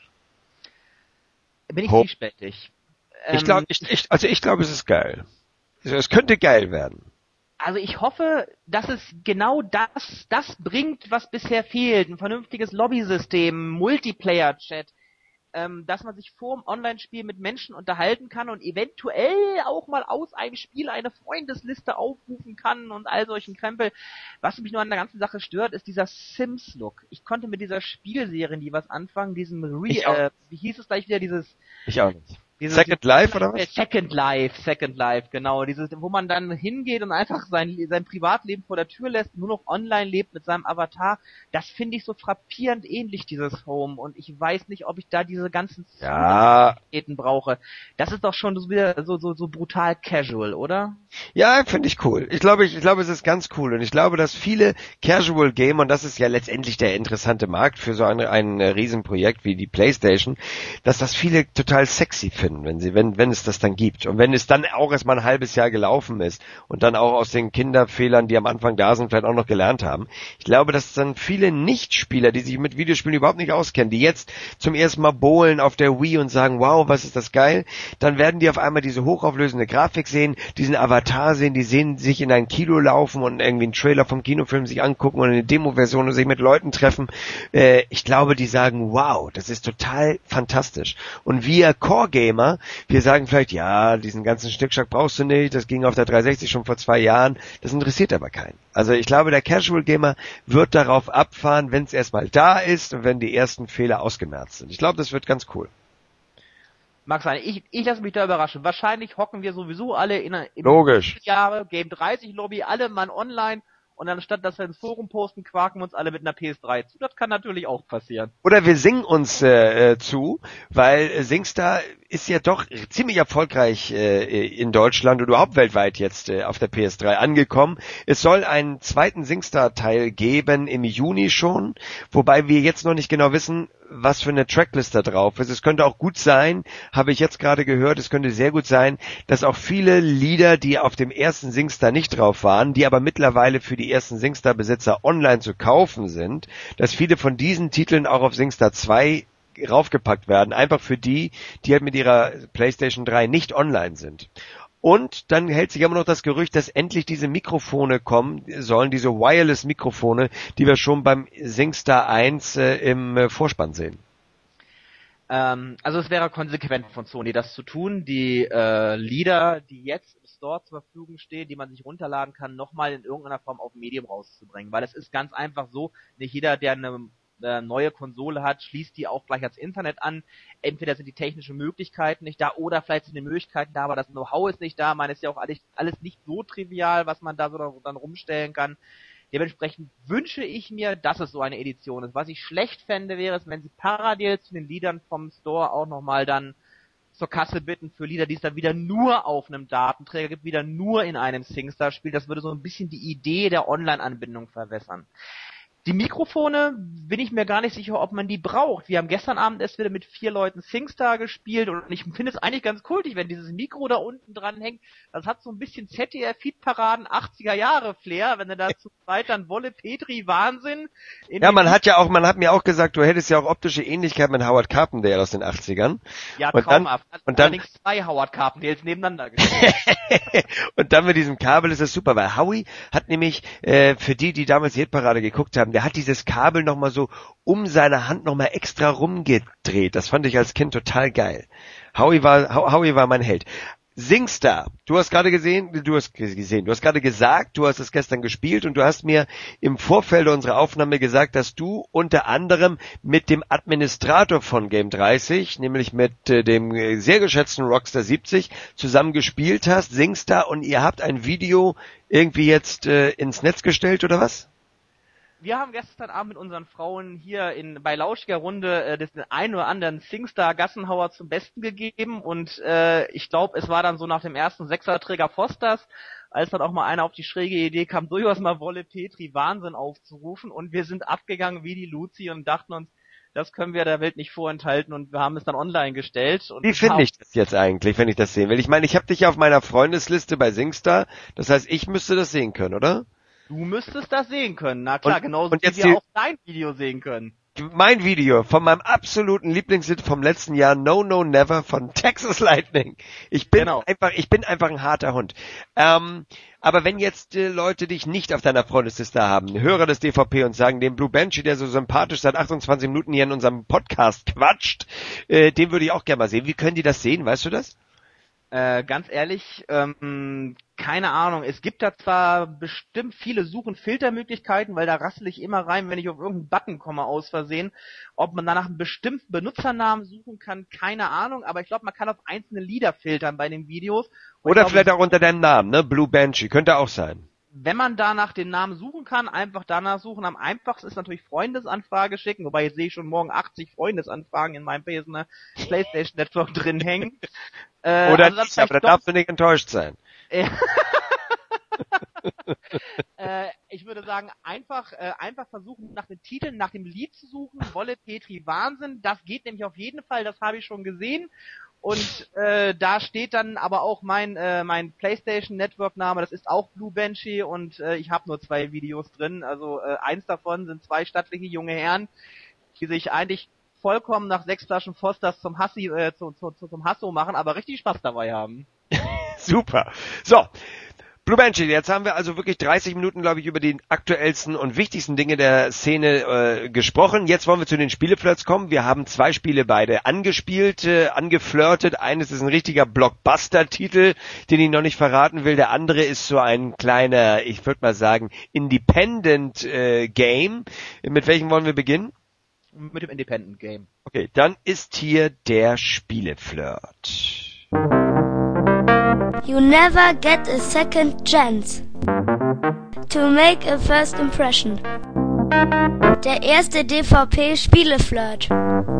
Bin ich zwiespältig. Ich glaube, ich, ich, also ich glaube, es ist geil. Es könnte geil werden. Also ich hoffe, dass es genau das, das bringt, was bisher fehlt. Ein vernünftiges Lobby-System, Multiplayer-Chat, ähm, dass man sich vor dem Online-Spiel mit Menschen unterhalten kann und eventuell auch mal aus einem Spiel eine Freundesliste aufrufen kann und all solchen Krempel. Was mich nur an der ganzen Sache stört, ist dieser Sims-Look. Ich konnte mit dieser Spielserie nie was anfangen, diesem Re- äh, wie hieß es gleich wieder, dieses... Ich auch nicht. Dieses, Second Life oder was? Second Life, Second Life, genau. Dieses, wo man dann hingeht und einfach sein, sein Privatleben vor der Tür lässt, nur noch online lebt mit seinem Avatar. Das finde ich so frappierend ähnlich, dieses Home. Und ich weiß nicht, ob ich da diese ganzen ja. brauche. Das ist doch schon so wieder so, so, so brutal casual, oder? Ja, finde ich cool. Ich glaube, ich, ich glaube, es ist ganz cool. Und ich glaube, dass viele Casual Gamer, und das ist ja letztendlich der interessante Markt für so ein, ein Riesenprojekt wie die PlayStation, dass das viele total sexy finden. wenn sie, wenn, wenn es das dann gibt. Und wenn es dann auch erst mal ein halbes Jahr gelaufen ist und dann auch aus den Kinderfehlern, die am Anfang da sind, vielleicht auch noch gelernt haben. Ich glaube, dass dann viele Nichtspieler, die sich mit Videospielen überhaupt nicht auskennen, die jetzt zum ersten Mal bowlen auf der Wii und sagen, wow, was ist das geil, dann werden die auf einmal diese hochauflösende Grafik sehen, diesen Avatar sehen, die sehen sich in ein Kino laufen und irgendwie einen Trailer vom Kinofilm sich angucken und eine Demo-Version und sich mit Leuten treffen. Äh, ich glaube, die sagen, wow, das ist total fantastisch. Und wir Core-Gamer Gamer. Wir sagen vielleicht, ja, diesen ganzen Schnickschnack brauchst du nicht, das ging auf der dreihundertsechzig schon vor zwei Jahren, das interessiert aber keinen. Also ich glaube, der Casual Gamer wird darauf abfahren, wenn es erstmal da ist und wenn die ersten Fehler ausgemerzt sind. Ich glaube, das wird ganz cool. Mag sein. Ich, ich lasse mich da überraschen. Wahrscheinlich hocken wir sowieso alle in, in Logisch. Jahre, Game dreißig Lobby, alle Mann online. Und anstatt dass wir ins Forum posten, quaken wir uns alle mit einer P S drei zu. Das kann natürlich auch passieren. Oder wir singen uns äh, zu, weil äh, SingStar ist ja doch ziemlich erfolgreich äh, in Deutschland und überhaupt weltweit jetzt äh, auf der P S drei angekommen. Es soll einen zweiten SingStar-Teil geben im Juni schon, wobei wir jetzt noch nicht genau wissen, was für eine Tracklist da drauf ist. Es könnte auch gut sein, habe ich jetzt gerade gehört, es könnte sehr gut sein, dass auch viele Lieder, die auf dem ersten SingStar nicht drauf waren, die aber mittlerweile für die ersten SingStar-Besitzer online zu kaufen sind, dass viele von diesen Titeln auch auf SingStar zwei raufgepackt werden, einfach für die, die halt mit ihrer PlayStation drei nicht online sind. Und dann hält sich immer noch das Gerücht, dass endlich diese Mikrofone kommen sollen, diese Wireless-Mikrofone, die wir schon beim SingStar eins äh, im äh, Vorspann sehen. Ähm, also es wäre konsequent von Sony, das zu tun, die äh, Lieder, die jetzt im Store zur Verfügung stehen, die man sich runterladen kann, nochmal in irgendeiner Form auf Medium rauszubringen. Weil es ist ganz einfach so, nicht jeder, der eine äh, neue Konsole hat, schließt die auch gleich ans Internet an. Entweder sind die technischen Möglichkeiten nicht da oder vielleicht sind die Möglichkeiten da, aber das Know-how ist nicht da. Man ist ja auch alles, alles nicht so trivial, was man da so dann rumstellen kann. Dementsprechend wünsche ich mir, dass es so eine Edition ist. Was ich schlecht fände, wäre es, wenn sie parallel zu den Liedern vom Store auch nochmal dann zur Kasse bitten für Lieder, die es dann wieder nur auf einem Datenträger gibt, wieder nur in einem SingStar spielt. Das würde so ein bisschen die Idee der Online-Anbindung verwässern. Die Mikrofone bin ich mir gar nicht sicher, ob man die braucht. Wir haben gestern Abend erst wieder mit vier Leuten SingStar gespielt und ich finde es eigentlich ganz kultig, wenn dieses Mikro da unten dran hängt. Das hat so ein bisschen Z D F-Feed-Paraden achtziger Jahre Flair, wenn du da zu zweit dann Wolle Petri Wahnsinn. Ja, man hat ja auch, man hat mir auch gesagt, du hättest ja auch optische Ähnlichkeit mit Howard Carpendale aus den achtzigern. Ja, und traumhaft. Dann, und dann allerdings zwei Howard Carpendales nebeneinander gestellt. Und dann mit diesem Kabel ist das super, weil Howie hat nämlich, äh, für die, die damals die Hitparade geguckt haben, der hat dieses Kabel nochmal so um seine Hand nochmal extra rumgedreht. Das fand ich als Kind total geil. Howie war, Howie war mein Held. SingStar, du hast gerade gesehen, du hast gesehen, du hast gerade gesagt, du hast es gestern gespielt und du hast mir im Vorfeld unserer Aufnahme gesagt, dass du unter anderem mit dem Administrator von Game dreißig, nämlich mit äh, dem sehr geschätzten Rockstar siebzig, zusammen gespielt hast, SingStar, und ihr habt ein Video irgendwie jetzt äh, ins Netz gestellt, oder was? Wir haben gestern Abend mit unseren Frauen hier in bei Lauschiger Runde äh, den einen oder anderen SingStar Gassenhauer zum Besten gegeben und äh, ich glaube, es war dann so nach dem ersten Sechserträger Fosters, als dann auch mal einer auf die schräge Idee kam, durchaus mal Wolle Petri Wahnsinn aufzurufen und wir sind abgegangen wie die Luzi und dachten uns, das können wir der Welt nicht vorenthalten und wir haben es dann online gestellt. Und wie finde ich das jetzt eigentlich, wenn ich das sehen will? Ich meine, ich habe dich ja auf meiner Freundesliste bei SingStar, das heißt, ich müsste das sehen können, oder? Du müsstest das sehen können, na klar, und, genauso und wie jetzt wir die, auch dein Video sehen können. Mein Video von meinem absoluten Lieblingshit vom letzten Jahr, No No Never von Texas Lightning. Ich bin genau. einfach, ich bin einfach ein harter Hund. Ähm, aber wenn jetzt äh, Leute dich nicht auf deiner Freundesliste haben, Hörer des D V P und sagen, den Blue Banshee, der so sympathisch seit achtundzwanzig Minuten hier in unserem Podcast quatscht, äh, den würde ich auch gerne mal sehen. Wie können die das sehen, weißt du das? Äh, ganz ehrlich, ähm, keine Ahnung. Es gibt da zwar bestimmt viele Such- und Filtermöglichkeiten, weil da rassel ich immer rein, wenn ich auf irgendeinen Button komme aus Versehen. Ob man danach einen bestimmten Benutzernamen suchen kann, keine Ahnung. Aber ich glaube, man kann auf einzelne Lieder filtern bei den Videos. Und Oder glaub, vielleicht auch unter deinem Namen, ne? Blue Banshee, könnte auch sein. Wenn man danach den Namen suchen kann, einfach danach suchen. Am einfachsten ist natürlich Freundesanfrage schicken, wobei jetzt sehe ich schon morgen achtzig Freundesanfragen in meinem P S N PlayStation Network drin hängen. Äh, Oder also nicht, aber da darfst du nicht enttäuscht sein. äh, ich würde sagen, einfach äh, einfach versuchen, nach den Titeln, nach dem Lied zu suchen. Wolle Petri Wahnsinn, das geht nämlich auf jeden Fall, das habe ich schon gesehen. Und äh, da steht dann aber auch mein äh, mein PlayStation Network Name, das ist auch Blue Banshee und äh, ich habe nur zwei Videos drin. Also äh, eins davon sind zwei stattliche junge Herren, die sich eigentlich vollkommen nach sechs Flaschen Fosters zum Hassi äh, zu, zu, zu, zum Hasso machen, aber richtig Spaß dabei haben. Super. So. Blue Banshee, jetzt haben wir also wirklich dreißig Minuten, glaube ich, über die aktuellsten und wichtigsten Dinge der Szene äh, gesprochen. Jetzt wollen wir zu den Spieleflirts kommen. Wir haben zwei Spiele beide angespielt, äh, angeflirtet. Eines ist ein richtiger Blockbuster-Titel, den ich noch nicht verraten will. Der andere ist so ein kleiner, ich würde mal sagen, Independent äh, Game. Mit welchem wollen wir beginnen? Mit dem Independent Game. Okay, dann ist hier der Spieleflirt. You never get a second chance to make a first impression. Der erste D V P-Spieleflirt.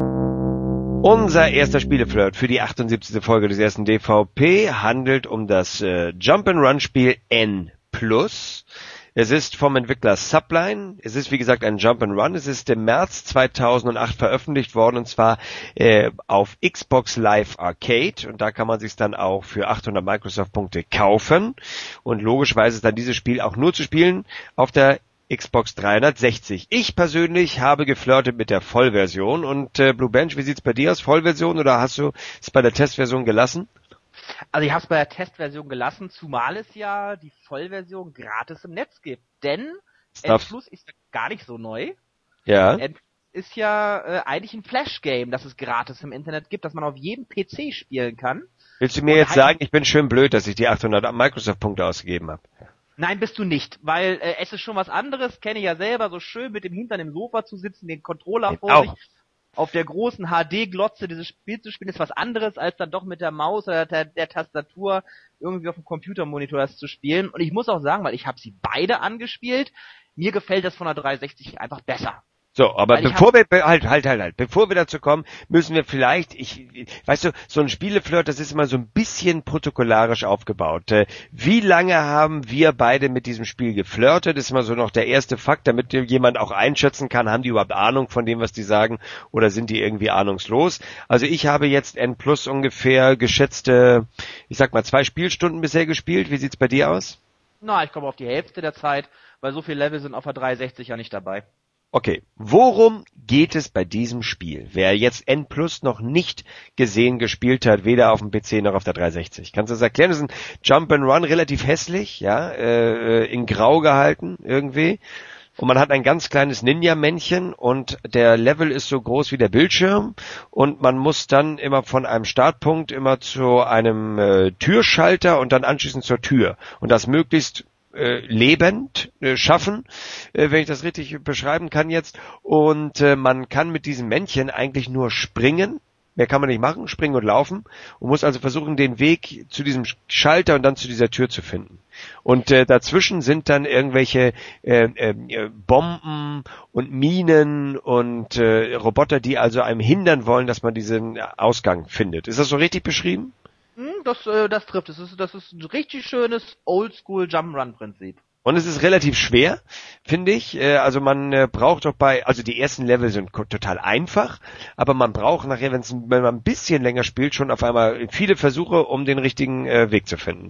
Unser erster Spieleflirt für die achtundsiebzigste Folge des ersten D V P handelt um das äh, Jump-and-Run-Spiel N plus. Es ist vom Entwickler Subline. Es ist, wie gesagt, ein Jump-and-Run. Es ist im März zweitausendacht veröffentlicht worden, und zwar äh, auf Xbox Live Arcade. Und da kann man sich dann auch für achthundert Microsoft-Punkte kaufen. Und logischerweise ist dann dieses Spiel auch nur zu spielen auf der Xbox dreihundertsechzig. Ich persönlich habe geflirtet mit der Vollversion. Und äh, Blue Bench, wie sieht's bei dir aus? Vollversion, oder hast du es bei der Testversion gelassen? Also ich habe es bei der Testversion gelassen, zumal es ja die Vollversion gratis im Netz gibt. Denn N plus ist ja gar nicht so neu. Ja. N ist ja äh, eigentlich ein Flash-Game, das es gratis im Internet gibt, das man auf jedem P C spielen kann. Willst du mir Und jetzt sagen, ich bin schön blöd, dass ich die achthundert Microsoft-Punkte ausgegeben habe? Nein, bist du nicht, weil äh, es ist schon was anderes, kenne ich ja selber, so schön mit dem Hintern im Sofa zu sitzen, den Controller ich vor auch. sich, auf der großen H D-Glotze dieses Spiel zu spielen, ist was anderes, als dann doch mit der Maus oder der, der Tastatur irgendwie auf dem Computermonitor das zu spielen. Und ich muss auch sagen, weil ich habe sie beide angespielt, mir gefällt das von der dreihundertsechzig einfach besser. So, aber Weil ich bevor wir, halt, halt, halt, halt, bevor wir dazu kommen, müssen wir vielleicht, ich, weißt du, so ein Spieleflirt, das ist immer so ein bisschen protokollarisch aufgebaut. Wie lange haben wir beide mit diesem Spiel geflirtet? Das ist immer so noch der erste Fakt, damit jemand auch einschätzen kann, haben die überhaupt Ahnung von dem, was die sagen, oder sind die irgendwie ahnungslos? Also ich habe jetzt N plus ungefähr geschätzte, ich sag mal, zwei Spielstunden bisher gespielt. Wie sieht's bei dir aus? Na, ich komme auf die Hälfte der Zeit, weil so viele Level sind auf der dreihundertsechzig ja nicht dabei. Okay, worum geht es bei diesem Spiel? Wer jetzt N plus noch nicht gesehen gespielt hat, weder auf dem P C noch auf der dreihundertsechzig. Kannst du das erklären? Das ist ein Jump-and-Run, relativ hässlich, ja, äh, in Grau gehalten irgendwie. Und man hat ein ganz kleines Ninja-Männchen und der Level ist so groß wie der Bildschirm und man muss dann immer von einem Startpunkt immer zu einem äh, Türschalter und dann anschließend zur Tür. Und das möglichst äh, lebend äh, schaffen, äh, wenn ich das richtig beschreiben kann jetzt. Und äh, man kann mit diesem Männchen eigentlich nur springen. Mehr kann man nicht machen, springen und laufen, und muss also versuchen, den Weg zu diesem Schalter und dann zu dieser Tür zu finden. Und äh, dazwischen sind dann irgendwelche äh, äh, Bomben und Minen und äh, Roboter, die also einem hindern wollen, dass man diesen Ausgang findet. Ist das so richtig beschrieben? Das, äh, das trifft. Das ist, das ist ein richtig schönes Oldschool Jump'n'Run-Prinzip. Und es ist relativ schwer, finde ich. Also man braucht doch bei, also die ersten Level sind total einfach, aber man braucht nachher, wenn's, wenn man ein bisschen länger spielt, schon auf einmal viele Versuche, um den richtigen Weg zu finden.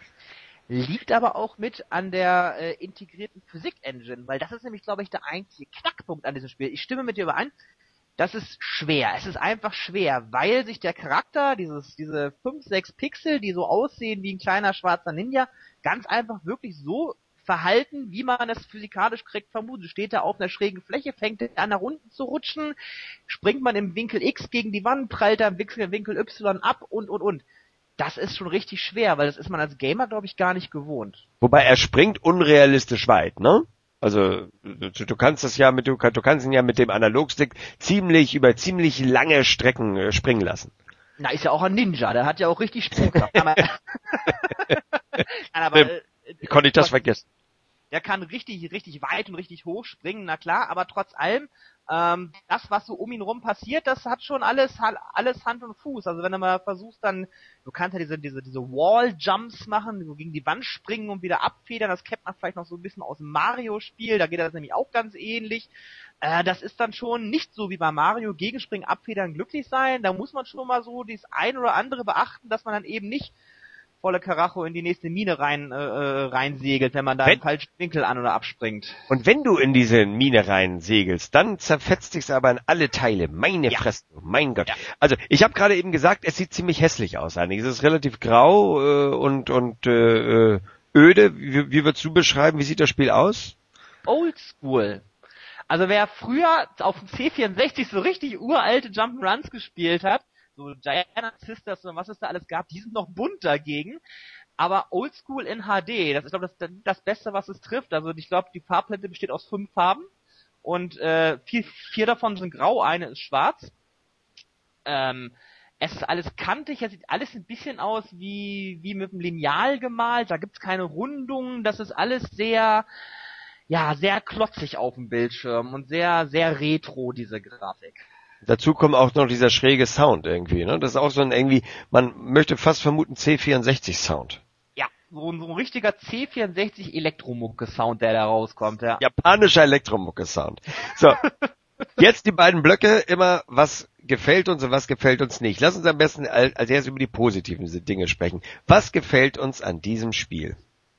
Liegt aber auch mit an der äh, integrierten Physik-Engine, weil das ist nämlich, glaube ich, der einzige Knackpunkt an diesem Spiel. Ich stimme mit dir überein. Das ist schwer. Es ist einfach schwer, weil sich der Charakter, dieses, diese fünf, sechs Pixel, die so aussehen wie ein kleiner schwarzer Ninja, ganz einfach wirklich so verhalten, wie man es physikalisch korrekt vermutet. Steht er auf einer schrägen Fläche, fängt er an, nach unten zu rutschen, springt man im Winkel X gegen die Wand, prallt er im Winkel Y ab und, und, und. Das ist schon richtig schwer, weil das ist man als Gamer, glaube ich, gar nicht gewohnt. Wobei er springt unrealistisch weit, ne? Also du, du kannst das ja mit du, du kannst ihn ja mit dem Analogstick ziemlich über ziemlich lange Strecken äh, springen lassen. Na, ist ja auch ein Ninja, der hat ja auch richtig Sprungkraft. aber, aber äh, Wie konnte ich das vergessen? Der kann richtig, richtig weit und richtig hoch springen, na klar, aber trotz allem, ähm, das, was so um ihn rum passiert, das hat schon alles, alles Hand und Fuß. Also wenn du mal versuchst dann, du kannst ja diese, diese, diese Wall-Jumps machen, so gegen die Wand springen und wieder abfedern, das kennt man vielleicht noch so ein bisschen aus dem Mario-Spiel, da geht das nämlich auch ganz ähnlich. Äh, das ist dann schon nicht so wie bei Mario, Gegenspringen, abfedern, glücklich sein, da muss man schon mal so das ein oder andere beachten, dass man dann eben nicht volle Karacho in die nächste Mine rein äh, reinsegelt, wenn man da wenn, im falschen Winkel an- oder abspringt. Und wenn du in diese Mine rein segelst, dann zerfetzt sich's aber in alle Teile. Meine ja. Fresse, mein Gott. Ja. Also ich habe gerade eben gesagt, es sieht ziemlich hässlich aus eigentlich. Es ist relativ grau äh, und und äh, öde. Wie, wie würdest du beschreiben, wie sieht das Spiel aus? Oldschool. Also wer früher auf dem C vierundsechzig so richtig uralte Jump'n'Runs gespielt hat, so Giant Sisters und was es da alles gab, die sind noch bunt dagegen. Aber Oldschool in H D, das ist, glaube ich, das, das Beste, was es trifft. Also ich glaube, die Farbpalette besteht aus fünf Farben und äh, vier, vier davon sind grau, eine ist schwarz. Ähm, es ist alles kantig, es sieht alles ein bisschen aus wie wie mit einem Lineal gemalt. Da gibt's keine Rundungen, das ist alles sehr, ja, sehr klotzig auf dem Bildschirm und sehr, sehr retro, diese Grafik. Dazu kommt auch noch dieser schräge Sound irgendwie, ne? Das ist auch so ein irgendwie, man möchte fast vermuten C vierundsechzig Sound. Ja, so ein, so ein richtiger C vierundsechzig Elektromucke-Sound, der da rauskommt, ja. Japanischer Elektromucke-Sound. So, jetzt die beiden Blöcke, immer was gefällt uns und was gefällt uns nicht. Lass uns am besten als erstes über die positiven Dinge sprechen. Was gefällt uns an diesem Spiel?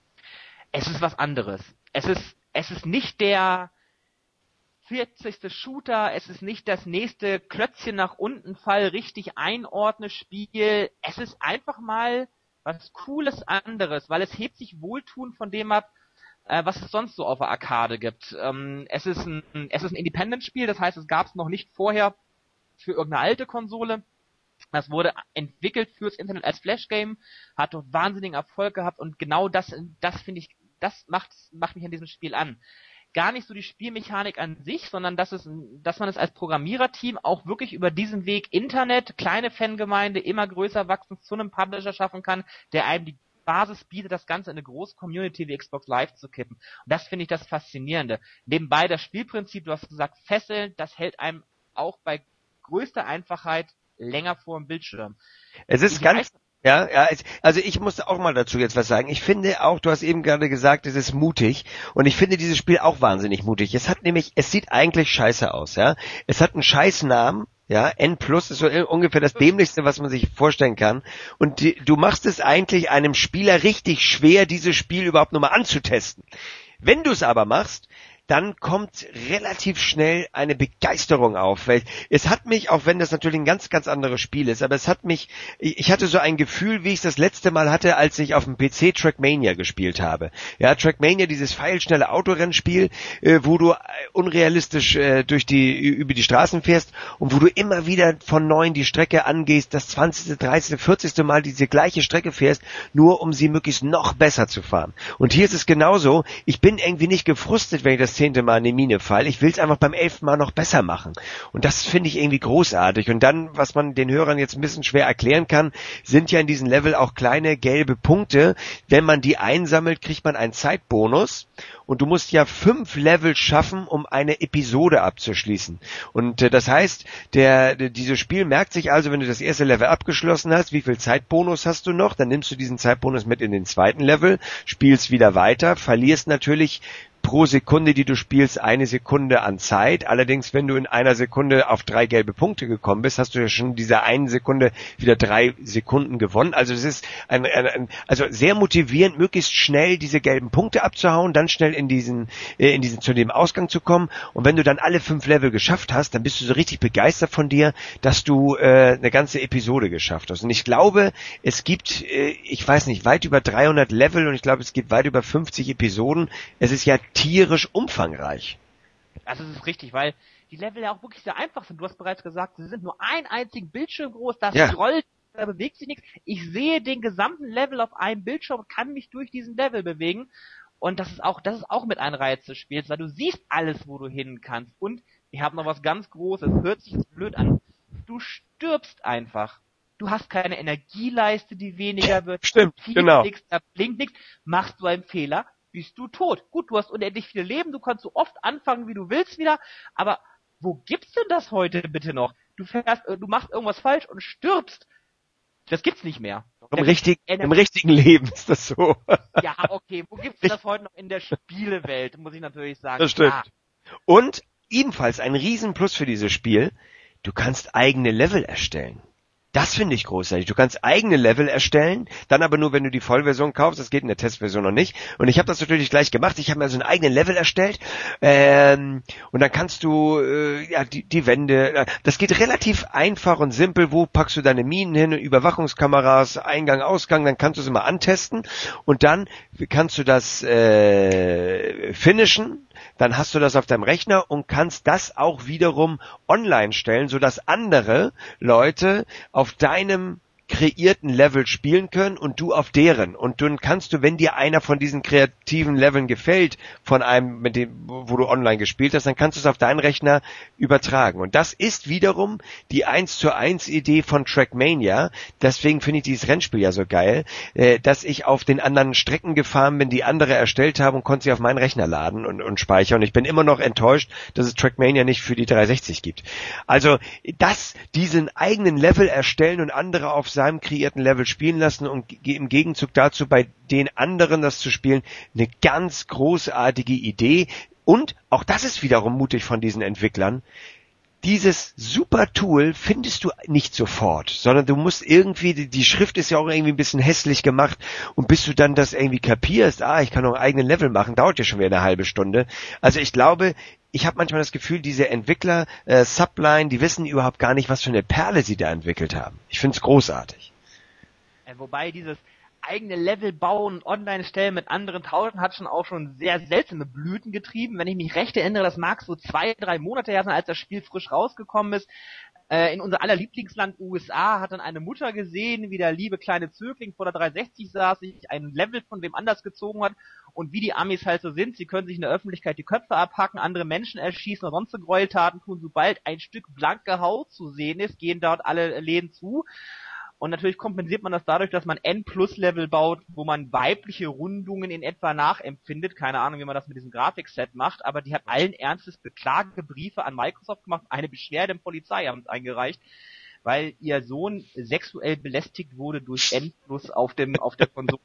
Es ist was anderes. Es ist, es ist nicht der vierzigste Shooter, es ist nicht das nächste Klötzchen nach unten Fall, richtig einordne Spiel. Es ist einfach mal was Cooles anderes, weil es hebt sich wohltuend von dem ab, äh, was es sonst so auf der Arcade gibt. Ähm, es ist ein, es ist ein Independent-Spiel, das heißt, es gab es noch nicht vorher für irgendeine alte Konsole. Das wurde entwickelt fürs Internet als Flash-Game, hat dort wahnsinnigen Erfolg gehabt und genau das, das finde ich, das macht, macht mich an diesem Spiel an. Gar nicht so die Spielmechanik an sich, sondern dass es, dass man es als Programmiererteam auch wirklich über diesen Weg Internet, kleine Fangemeinde, immer größer wachsen, zu einem Publisher schaffen kann, der einem die Basis bietet, das Ganze in eine große Community wie Xbox Live zu kippen. Und das finde ich das Faszinierende. Nebenbei das Spielprinzip, du hast gesagt, fesseln, das hält einem auch bei größter Einfachheit länger vor dem Bildschirm. Es ist ich ganz... weiß, Ja, ja, also ich muss auch mal dazu jetzt was sagen. Ich finde auch, du hast eben gerade gesagt, es ist mutig und ich finde dieses Spiel auch wahnsinnig mutig. Es hat nämlich, es sieht eigentlich scheiße aus, ja. Es hat einen scheiß Namen, ja. N Plus ist so ungefähr das Dämlichste, was man sich vorstellen kann. Und die, du machst es eigentlich einem Spieler richtig schwer, dieses Spiel überhaupt nur mal anzutesten. Wenn du es aber machst, dann kommt relativ schnell eine Begeisterung auf, weil es hat mich, auch wenn das natürlich ein ganz, ganz anderes Spiel ist, aber es hat mich, ich hatte so ein Gefühl, wie ich es das letzte Mal hatte, als ich auf dem P C Trackmania gespielt habe. Ja, Trackmania, dieses pfeilschnelle Autorennspiel, äh, wo du unrealistisch äh, durch die, über die Straßen fährst und wo du immer wieder von neuem die Strecke angehst, das zwanzigste, dreißigste, vierzigste Mal diese gleiche Strecke fährst, nur um sie möglichst noch besser zu fahren. Und hier ist es genauso, ich bin irgendwie nicht gefrustet, wenn ich das zehnte Mal in die Mine fall. Ich will es einfach beim elften Mal noch besser machen. Und das finde ich irgendwie großartig. Und dann, was man den Hörern jetzt ein bisschen schwer erklären kann, sind ja in diesem Level auch kleine gelbe Punkte. Wenn man die einsammelt, kriegt man einen Zeitbonus. Und du musst ja fünf Level schaffen, um eine Episode abzuschließen. Und äh, das heißt, der, der dieses Spiel merkt sich also, wenn du das erste Level abgeschlossen hast, wie viel Zeitbonus hast du noch? Dann nimmst du diesen Zeitbonus mit in den zweiten Level, spielst wieder weiter, verlierst natürlich pro Sekunde, die du spielst, eine Sekunde an Zeit. Allerdings, wenn du in einer Sekunde auf drei gelbe Punkte gekommen bist, hast du ja schon diese eine Sekunde wieder drei Sekunden gewonnen. Also es ist ein, ein, ein also sehr motivierend, möglichst schnell diese gelben Punkte abzuhauen, dann schnell in diesen äh, in diesen zu dem Ausgang zu kommen. Und wenn du dann alle fünf Level geschafft hast, dann bist du so richtig begeistert von dir, dass du äh, eine ganze Episode geschafft hast. Und ich glaube, es gibt, äh, ich weiß nicht, weit über dreihundert Level und ich glaube, es gibt weit über fünfzig Episoden. Es ist ja tierisch umfangreich. Also es ist richtig, weil die Level ja auch wirklich sehr einfach sind. Du hast bereits gesagt, sie sind nur einen einzigen Bildschirm groß, das Ja. scrollt, da bewegt sich nichts. Ich sehe den gesamten Level auf einem Bildschirm und kann mich durch diesen Level bewegen. Und das ist auch, das ist auch mit ein Reiz des Spiels, weil du siehst alles, wo du hin kannst. Und ich habe noch was ganz Großes, hört sich jetzt blöd an. Du stirbst einfach. Du hast keine Energieleiste, die weniger wird. Stimmt, Viel genau. Nix, da blinkt nichts. Machst du einen Fehler, bist du tot. Gut, du hast unendlich viele Leben, du kannst so oft anfangen, wie du willst wieder, aber wo gibt's denn das heute bitte noch? Du fährst, du machst irgendwas falsch und stirbst. Das gibt's nicht mehr. Im, richtig, Im richtigen Leben ist das so. Ja, okay, wo gibt's denn das heute noch in der Spielewelt, muss ich natürlich sagen. Das stimmt. Ja. Und ebenfalls ein Riesenplus für dieses Spiel, du kannst eigene Level erstellen. Das finde ich großartig. Du kannst eigene Level erstellen, dann aber nur, wenn du die Vollversion kaufst. Das geht in der Testversion noch nicht. Und ich habe das natürlich gleich gemacht. Ich habe mir also einen eigenen Level erstellt. Ähm, und dann kannst du äh, ja die, die Wände. Das geht relativ einfach und simpel. Wo packst du deine Minen hin? Überwachungskameras, Eingang, Ausgang. Dann kannst du es immer antesten. Und dann kannst du das äh, finishen. Dann hast du das auf deinem Rechner und kannst das auch wiederum online stellen, sodass andere Leute auf deinem kreierten Level spielen können und du auf deren. Und dann kannst du, wenn dir einer von diesen kreativen Leveln gefällt, von einem, mit dem, wo du online gespielt hast, dann kannst du es auf deinen Rechner übertragen. Und das ist wiederum die eins zu eins Idee von Trackmania. Deswegen finde ich dieses Rennspiel ja so geil, äh, dass ich auf den anderen Strecken gefahren bin, die andere erstellt haben und konnte sie auf meinen Rechner laden und, und speichern. Und ich bin immer noch enttäuscht, dass es Trackmania nicht für die dreihundertsechzig gibt. Also, das, diesen eigenen Level erstellen und andere auf seinem kreierten Level spielen lassen und im Gegenzug dazu bei den anderen das zu spielen, eine ganz großartige Idee. Und auch das ist wiederum mutig von diesen Entwicklern. Dieses super Tool findest du nicht sofort, sondern du musst irgendwie, die Schrift ist ja auch irgendwie ein bisschen hässlich gemacht und bis du dann das irgendwie kapierst, ah, ich kann noch einen eigenen Level machen, dauert ja schon wieder eine halbe Stunde. Also ich glaube, ich habe manchmal das Gefühl, diese Entwickler, äh, Subline, die wissen überhaupt gar nicht, was für eine Perle sie da entwickelt haben. Ich finde es großartig. Äh, wobei dieses eigene Level bauen und online stellen mit anderen tauschen hat schon auch schon sehr seltsame Blüten getrieben. Wenn ich mich recht erinnere, das mag so zwei, drei Monate her sein, als das Spiel frisch rausgekommen ist. Äh, in unser aller Lieblingsland U S A hat dann eine Mutter gesehen, wie der liebe kleine Zögling vor der dreihundertsechzig saß, sich ein Level von wem anders gezogen hat und wie die Amis halt so sind, sie können sich in der Öffentlichkeit die Köpfe abhacken, andere Menschen erschießen oder sonst so Gräueltaten tun. Sobald ein Stück blanke Haut zu sehen ist, gehen dort alle Läden zu. Und natürlich kompensiert man das dadurch, dass man N-Plus-Level baut, wo man weibliche Rundungen in etwa nachempfindet. Keine Ahnung, wie man das mit diesem Grafikset macht, aber die hat allen Ernstes Beklagebriefe an Microsoft gemacht, eine Beschwerde im Polizeiamt eingereicht, weil ihr Sohn sexuell belästigt wurde durch N-Plus auf dem auf der Konsole.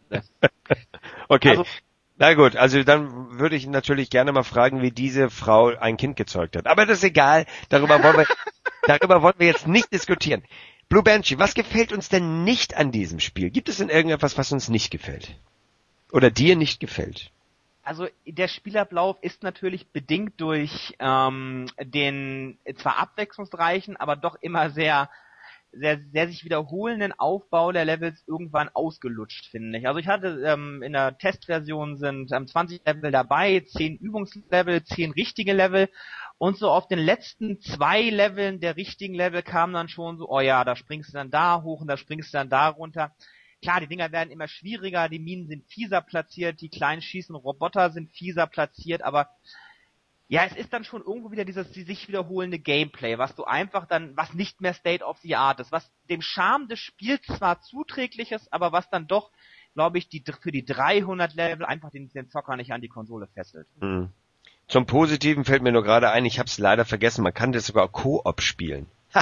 Okay. Also, na gut, also dann würde ich natürlich gerne mal fragen, wie diese Frau ein Kind gezeugt hat. Aber das ist egal, darüber wollen wir, darüber wollen wir jetzt nicht diskutieren. Blue Banshee, was gefällt uns denn nicht an diesem Spiel? Gibt es denn irgendetwas, was uns nicht gefällt? Oder dir nicht gefällt? Also der Spielablauf ist natürlich bedingt durch ähm, den zwar abwechslungsreichen, aber doch immer sehr sehr sehr sich wiederholenden Aufbau der Levels irgendwann ausgelutscht, finde ich. Also ich hatte ähm, in der Testversion sind ähm, zwanzig Level dabei, zehn Übungslevel, zehn richtige Level und so auf den letzten zwei Leveln der richtigen Level kam dann schon so, oh ja, da springst du dann da hoch und da springst du dann da runter. Klar, die Dinger werden immer schwieriger, die Minen sind fieser platziert, die kleinen schießenden Roboter sind fieser platziert, aber ja, es ist dann schon irgendwo wieder dieses die sich wiederholende Gameplay, was du einfach dann, was nicht mehr State of the Art ist, was dem Charme des Spiels zwar zuträglich ist, aber was dann doch, glaube ich, die für die dreihundert Level einfach den, den Zocker nicht an die Konsole fesselt. Mhm. Zum Positiven fällt mir nur gerade ein, ich habe es leider vergessen, man kann das sogar Koop spielen.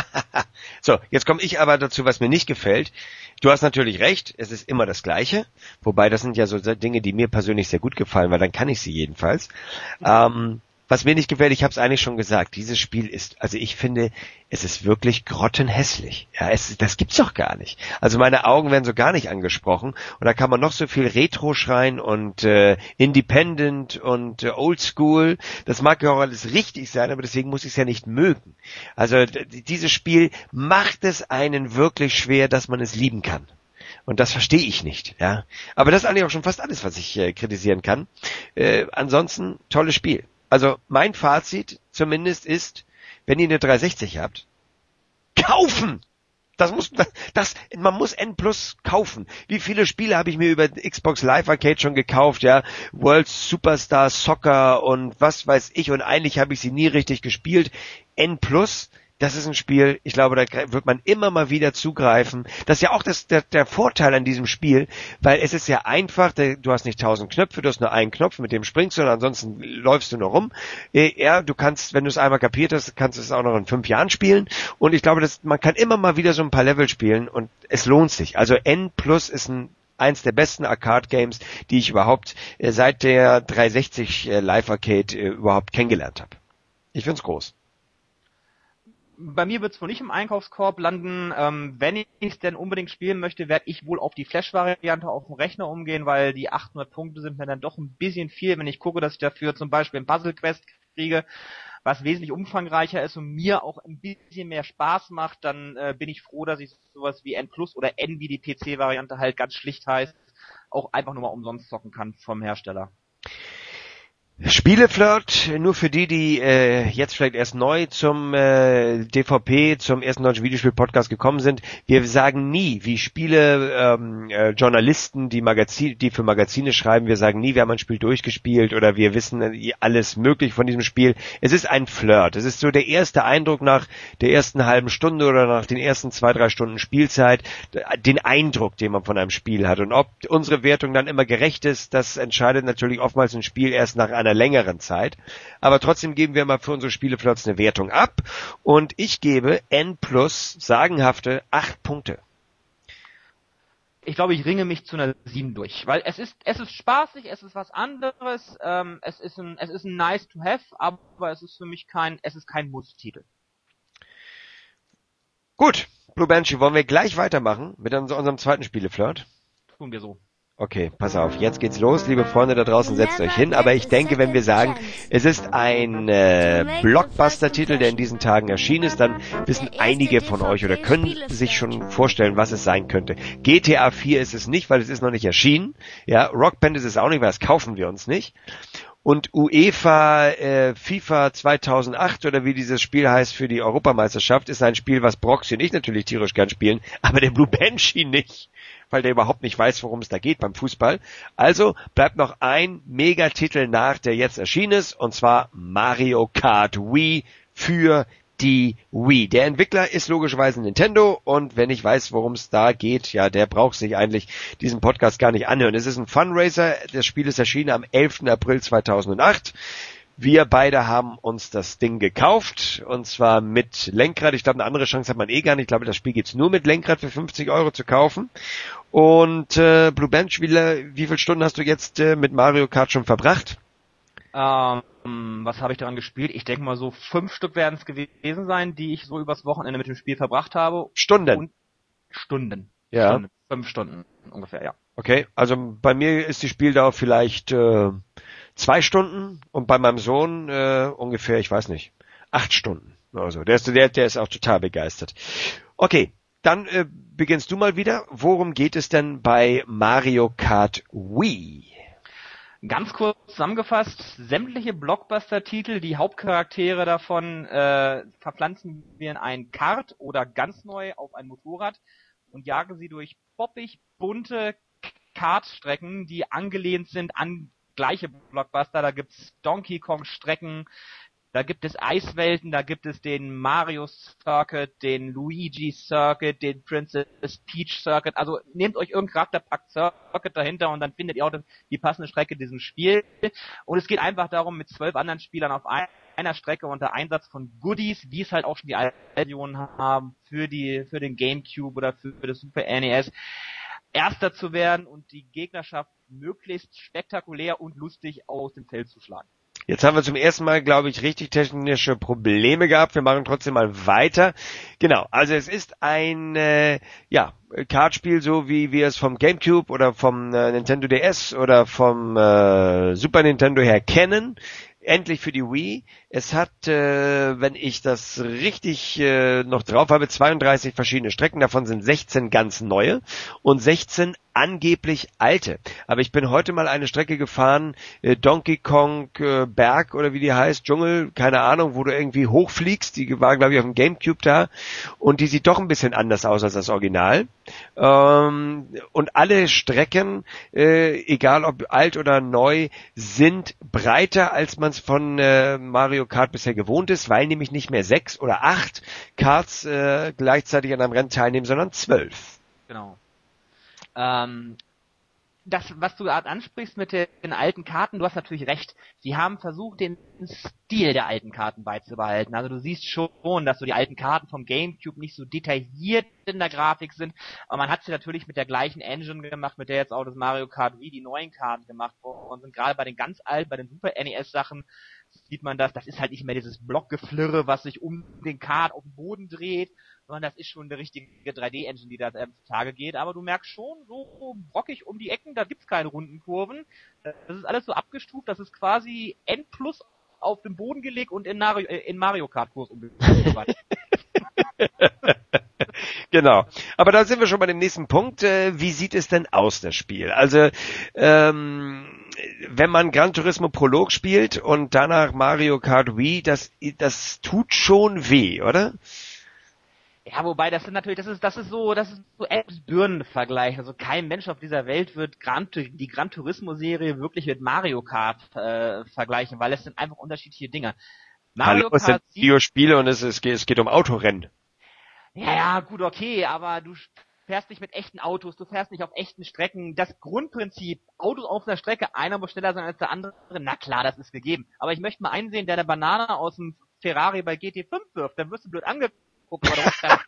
So, jetzt komme ich aber dazu, was mir nicht gefällt. Du hast natürlich recht, es ist immer das Gleiche, wobei das sind ja so Dinge, die mir persönlich sehr gut gefallen, weil dann kann ich sie jedenfalls. Ähm, Was mir nicht gefällt, ich habe es eigentlich schon gesagt, dieses Spiel ist, also ich finde, es ist wirklich grottenhässlich. Ja, es, das gibt's doch gar nicht. Also meine Augen werden so gar nicht angesprochen und da kann man noch so viel Retro schreien und äh, Independent und äh, Oldschool. Das mag ja auch alles richtig sein, aber deswegen muss ich es ja nicht mögen. Also d- dieses Spiel macht es einen wirklich schwer, dass man es lieben kann. Und das verstehe ich nicht, ja. Aber das ist eigentlich auch schon fast alles, was ich äh, kritisieren kann. Äh, ansonsten, tolles Spiel. Also mein Fazit zumindest ist, wenn ihr eine dreihundertsechzig habt, kaufen! Das muss, das, man muss N Plus kaufen. Wie viele Spiele habe ich mir über Xbox Live Arcade schon gekauft, ja? World Superstar Soccer und was weiß ich und eigentlich habe ich sie nie richtig gespielt. N Plus, das ist ein Spiel, ich glaube, da wird man immer mal wieder zugreifen. Das ist ja auch das, der, der Vorteil an diesem Spiel, weil es ist ja einfach, du hast nicht tausend Knöpfe, du hast nur einen Knopf, mit dem springst du und ansonsten läufst du nur rum. Ja, du kannst, wenn du es einmal kapiert hast, kannst du es auch noch in fünf Jahren spielen und ich glaube, dass man kann immer mal wieder so ein paar Level spielen und es lohnt sich. Also N Plus ist ein eins der besten Arcade-Games, die ich überhaupt äh, seit der dreihundertsechzig äh, Live Arcade äh, überhaupt kennengelernt habe. Ich find's groß. Bei mir wird es wohl nicht im Einkaufskorb landen. Ähm, wenn ich es denn unbedingt spielen möchte, werde ich wohl auf die Flash-Variante auf dem Rechner umgehen, weil die achthundert Punkte sind mir dann doch ein bisschen viel, wenn ich gucke, dass ich dafür zum Beispiel ein Puzzle-Quest kriege, was wesentlich umfangreicher ist und mir auch ein bisschen mehr Spaß macht, dann äh, bin ich froh, dass ich sowas wie N Plus oder N, wie die P C-Variante halt ganz schlicht heißt, auch einfach nur mal umsonst zocken kann vom Hersteller. Spieleflirt, nur für die, die äh, jetzt vielleicht erst neu zum äh, D V P, zum ersten deutschen Videospiel-Podcast gekommen sind. Wir sagen nie, wie Spiele ähm, äh, Journalisten, die Magazin, die für Magazine schreiben, wir sagen nie, wir haben ein Spiel durchgespielt oder wir wissen äh, alles möglich von diesem Spiel. Es ist ein Flirt. Es ist so der erste Eindruck nach der ersten halben Stunde oder nach den ersten zwei, drei Stunden Spielzeit, den Eindruck, den man von einem Spiel hat. Und ob unsere Wertung dann immer gerecht ist, das entscheidet natürlich oftmals ein Spiel erst nach einer einer längeren Zeit. Aber trotzdem geben wir mal für unsere Spieleflirts eine Wertung ab. Und ich gebe N plus sagenhafte acht Punkte. Ich glaube, ich ringe mich zu einer sieben durch, weil es ist es ist spaßig, es ist was anderes, ähm, es ist ein es ist ein nice to have, aber es ist für mich kein es ist kein Muss-Titel. Gut, Blue Banshee, wollen wir gleich weitermachen mit unserem zweiten Spieleflirt? Tun wir so. Okay, pass auf, jetzt geht's los, liebe Freunde da draußen, setzt euch hin, aber ich denke, wenn wir sagen, es ist ein äh, Blockbuster-Titel, der in diesen Tagen erschienen ist, dann wissen einige von euch oder können sich schon vorstellen, was es sein könnte. G T A vier ist es nicht, weil es ist noch nicht erschienen, ja, Rock Band ist es auch nicht, weil das kaufen wir uns nicht. Und UEFA äh, FIFA zweitausendacht oder wie dieses Spiel heißt für die Europameisterschaft ist ein Spiel, was Broxy und ich natürlich tierisch gern spielen, aber der Blue Banshee nicht, weil der überhaupt nicht weiß, worum es da geht beim Fußball. Also bleibt noch ein Megatitel nach, der jetzt erschienen ist, und zwar Mario Kart Wii für die Wii. Der Entwickler ist logischerweise Nintendo und wenn ich weiß, worum es da geht, ja, der braucht sich eigentlich diesen Podcast gar nicht anhören. Es ist ein Fundraiser, das Spiel ist erschienen am elften April zweitausendacht. Wir beide haben uns das Ding gekauft und zwar mit Lenkrad. Ich glaube, eine andere Chance hat man eh gar nicht. Ich glaube, das Spiel gibt's nur mit Lenkrad für fünfzig Euro zu kaufen. Und äh, Blue Bench, wie, wie viele Stunden hast du jetzt äh, mit Mario Kart schon verbracht? Ähm, was habe ich daran gespielt? Ich denke mal so fünf Stück werden es gewesen sein, die ich so übers Wochenende mit dem Spiel verbracht habe. Stunden? Und Stunden. Ja. Stunden. Fünf Stunden ungefähr, ja. Okay, also bei mir ist die Spieldauer vielleicht äh, zwei Stunden und bei meinem Sohn äh, ungefähr, ich weiß nicht, acht Stunden. Also der ist, der, der ist auch total begeistert. Okay, dann äh, beginnst du mal wieder. Worum geht es denn bei Mario Kart Wii? Ganz kurz zusammengefasst, sämtliche Blockbuster-Titel, die Hauptcharaktere davon äh, verpflanzen wir in ein Kart oder ganz neu auf ein Motorrad und jagen sie durch boppig bunte Kartstrecken, die angelehnt sind an gleiche Blockbuster. Da gibt's Donkey Kong Strecken, da gibt es Eiswelten, da gibt es den Mario Circuit, den Luigi Circuit, den Princess Peach Circuit. Also nehmt euch irgendein Charakterpack Circuit dahinter und dann findet ihr auch die passende Strecke in diesem Spiel. Und es geht einfach darum, mit zwölf anderen Spielern auf einer Strecke unter Einsatz von Goodies, wie es halt auch schon die alten Versionen haben, für die für den GameCube oder für, für das Super N E S, Erster zu werden und die Gegnerschaft möglichst spektakulär und lustig aus dem Feld zu schlagen. Jetzt haben wir zum ersten Mal, glaube ich, richtig technische Probleme gehabt. Wir machen trotzdem mal weiter. Genau, also es ist ein äh, ja Kartspiel, so wie wir es vom GameCube oder vom äh, Nintendo D S oder vom äh, Super Nintendo her kennen. Endlich für die Wii. Es hat, äh, wenn ich das richtig äh, noch drauf habe, zweiunddreißig verschiedene Strecken. Davon sind sechzehn ganz neue und sechzehn angeblich alte. Aber ich bin heute mal eine Strecke gefahren, äh, Donkey Kong äh, Berg oder wie die heißt, Dschungel, keine Ahnung, wo du irgendwie hochfliegst. Die war, glaube ich, auf dem GameCube da. Und die sieht doch ein bisschen anders aus als das Original. Ähm, und alle Strecken, äh, egal ob alt oder neu, sind breiter, als man es von äh, Mario Kart bisher gewohnt ist, weil nämlich nicht mehr sechs oder acht Karts äh, gleichzeitig an einem Rennen teilnehmen, sondern zwölf. Genau. Ähm, das, was du gerade ansprichst mit den alten Karten, du hast natürlich recht. Sie haben versucht, den Stil der alten Karten beizubehalten. Also du siehst schon, dass so die alten Karten vom GameCube nicht so detailliert in der Grafik sind. Aber man hat sie natürlich mit der gleichen Engine gemacht, mit der jetzt auch das Mario Kart Wii die neuen Karten gemacht worden sind. Gerade bei den ganz alten, bei den Super N E S Sachen sieht man das. Das ist halt nicht mehr dieses Blockgeflirre, was sich um den Kart auf dem Boden dreht, sondern das ist schon eine richtige drei D-Engine, die da äh, zutage geht. Aber du merkst schon, so brockig um die Ecken, da gibt's keine runden Kurven. Das ist alles so abgestuft, das ist quasi N plus auf den Boden gelegt und in Mario, äh, in Mario Kart Kurs umgewandelt. Genau. Aber da sind wir schon bei dem nächsten Punkt. Äh, wie sieht es denn aus, das Spiel? Also, ähm, wenn man Gran Turismo Prolog spielt und danach Mario Kart Wii, das, das tut schon weh, oder? Ja, wobei das sind natürlich, das ist, das ist so, das ist so Äpfel-Birnen-Vergleich. Also kein Mensch auf dieser Welt wird Gran, die Gran Turismo-Serie wirklich mit Mario Kart äh, vergleichen, weil es sind einfach unterschiedliche Dinge. Mario Hallo, es sind Videospiele und es, es, geht, es geht um Autorennen. Ja, ja, gut, okay, aber du fährst nicht mit echten Autos, du fährst nicht auf echten Strecken. Das Grundprinzip, Autos auf einer Strecke, einer muss schneller sein als der andere, na klar, das ist gegeben. Aber ich möchte mal einsehen, der eine Banane aus dem Ferrari bei G T fünf wirft, dann wirst du blöd angeguckt. Aber du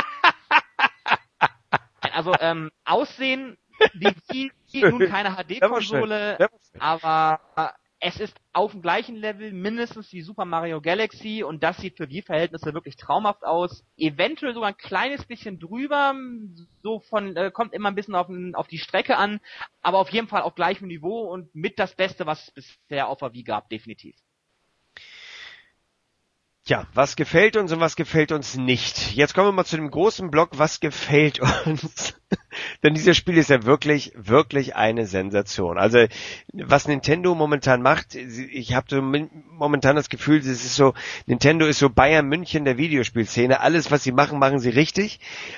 also, ähm, Aussehen, wie die, nun keine H D-Konsole, aber äh, es ist auf dem gleichen Level mindestens wie Super Mario Galaxy und das sieht für die Verhältnisse wirklich traumhaft aus. Eventuell sogar ein kleines bisschen drüber, so von äh, kommt immer ein bisschen auf, auf die Strecke an, aber auf jeden Fall auf gleichem Niveau und mit das Beste, was es bisher auf der Wii gab, definitiv. Ja, was gefällt uns und was gefällt uns nicht? Jetzt kommen wir mal zu dem großen Block, was gefällt uns? Denn dieses Spiel ist ja wirklich, wirklich eine Sensation. Also, was Nintendo momentan macht, ich habe so momentan das Gefühl, es ist so, Nintendo ist so Bayern München der Videospielszene. Alles, was sie machen, machen sie richtig.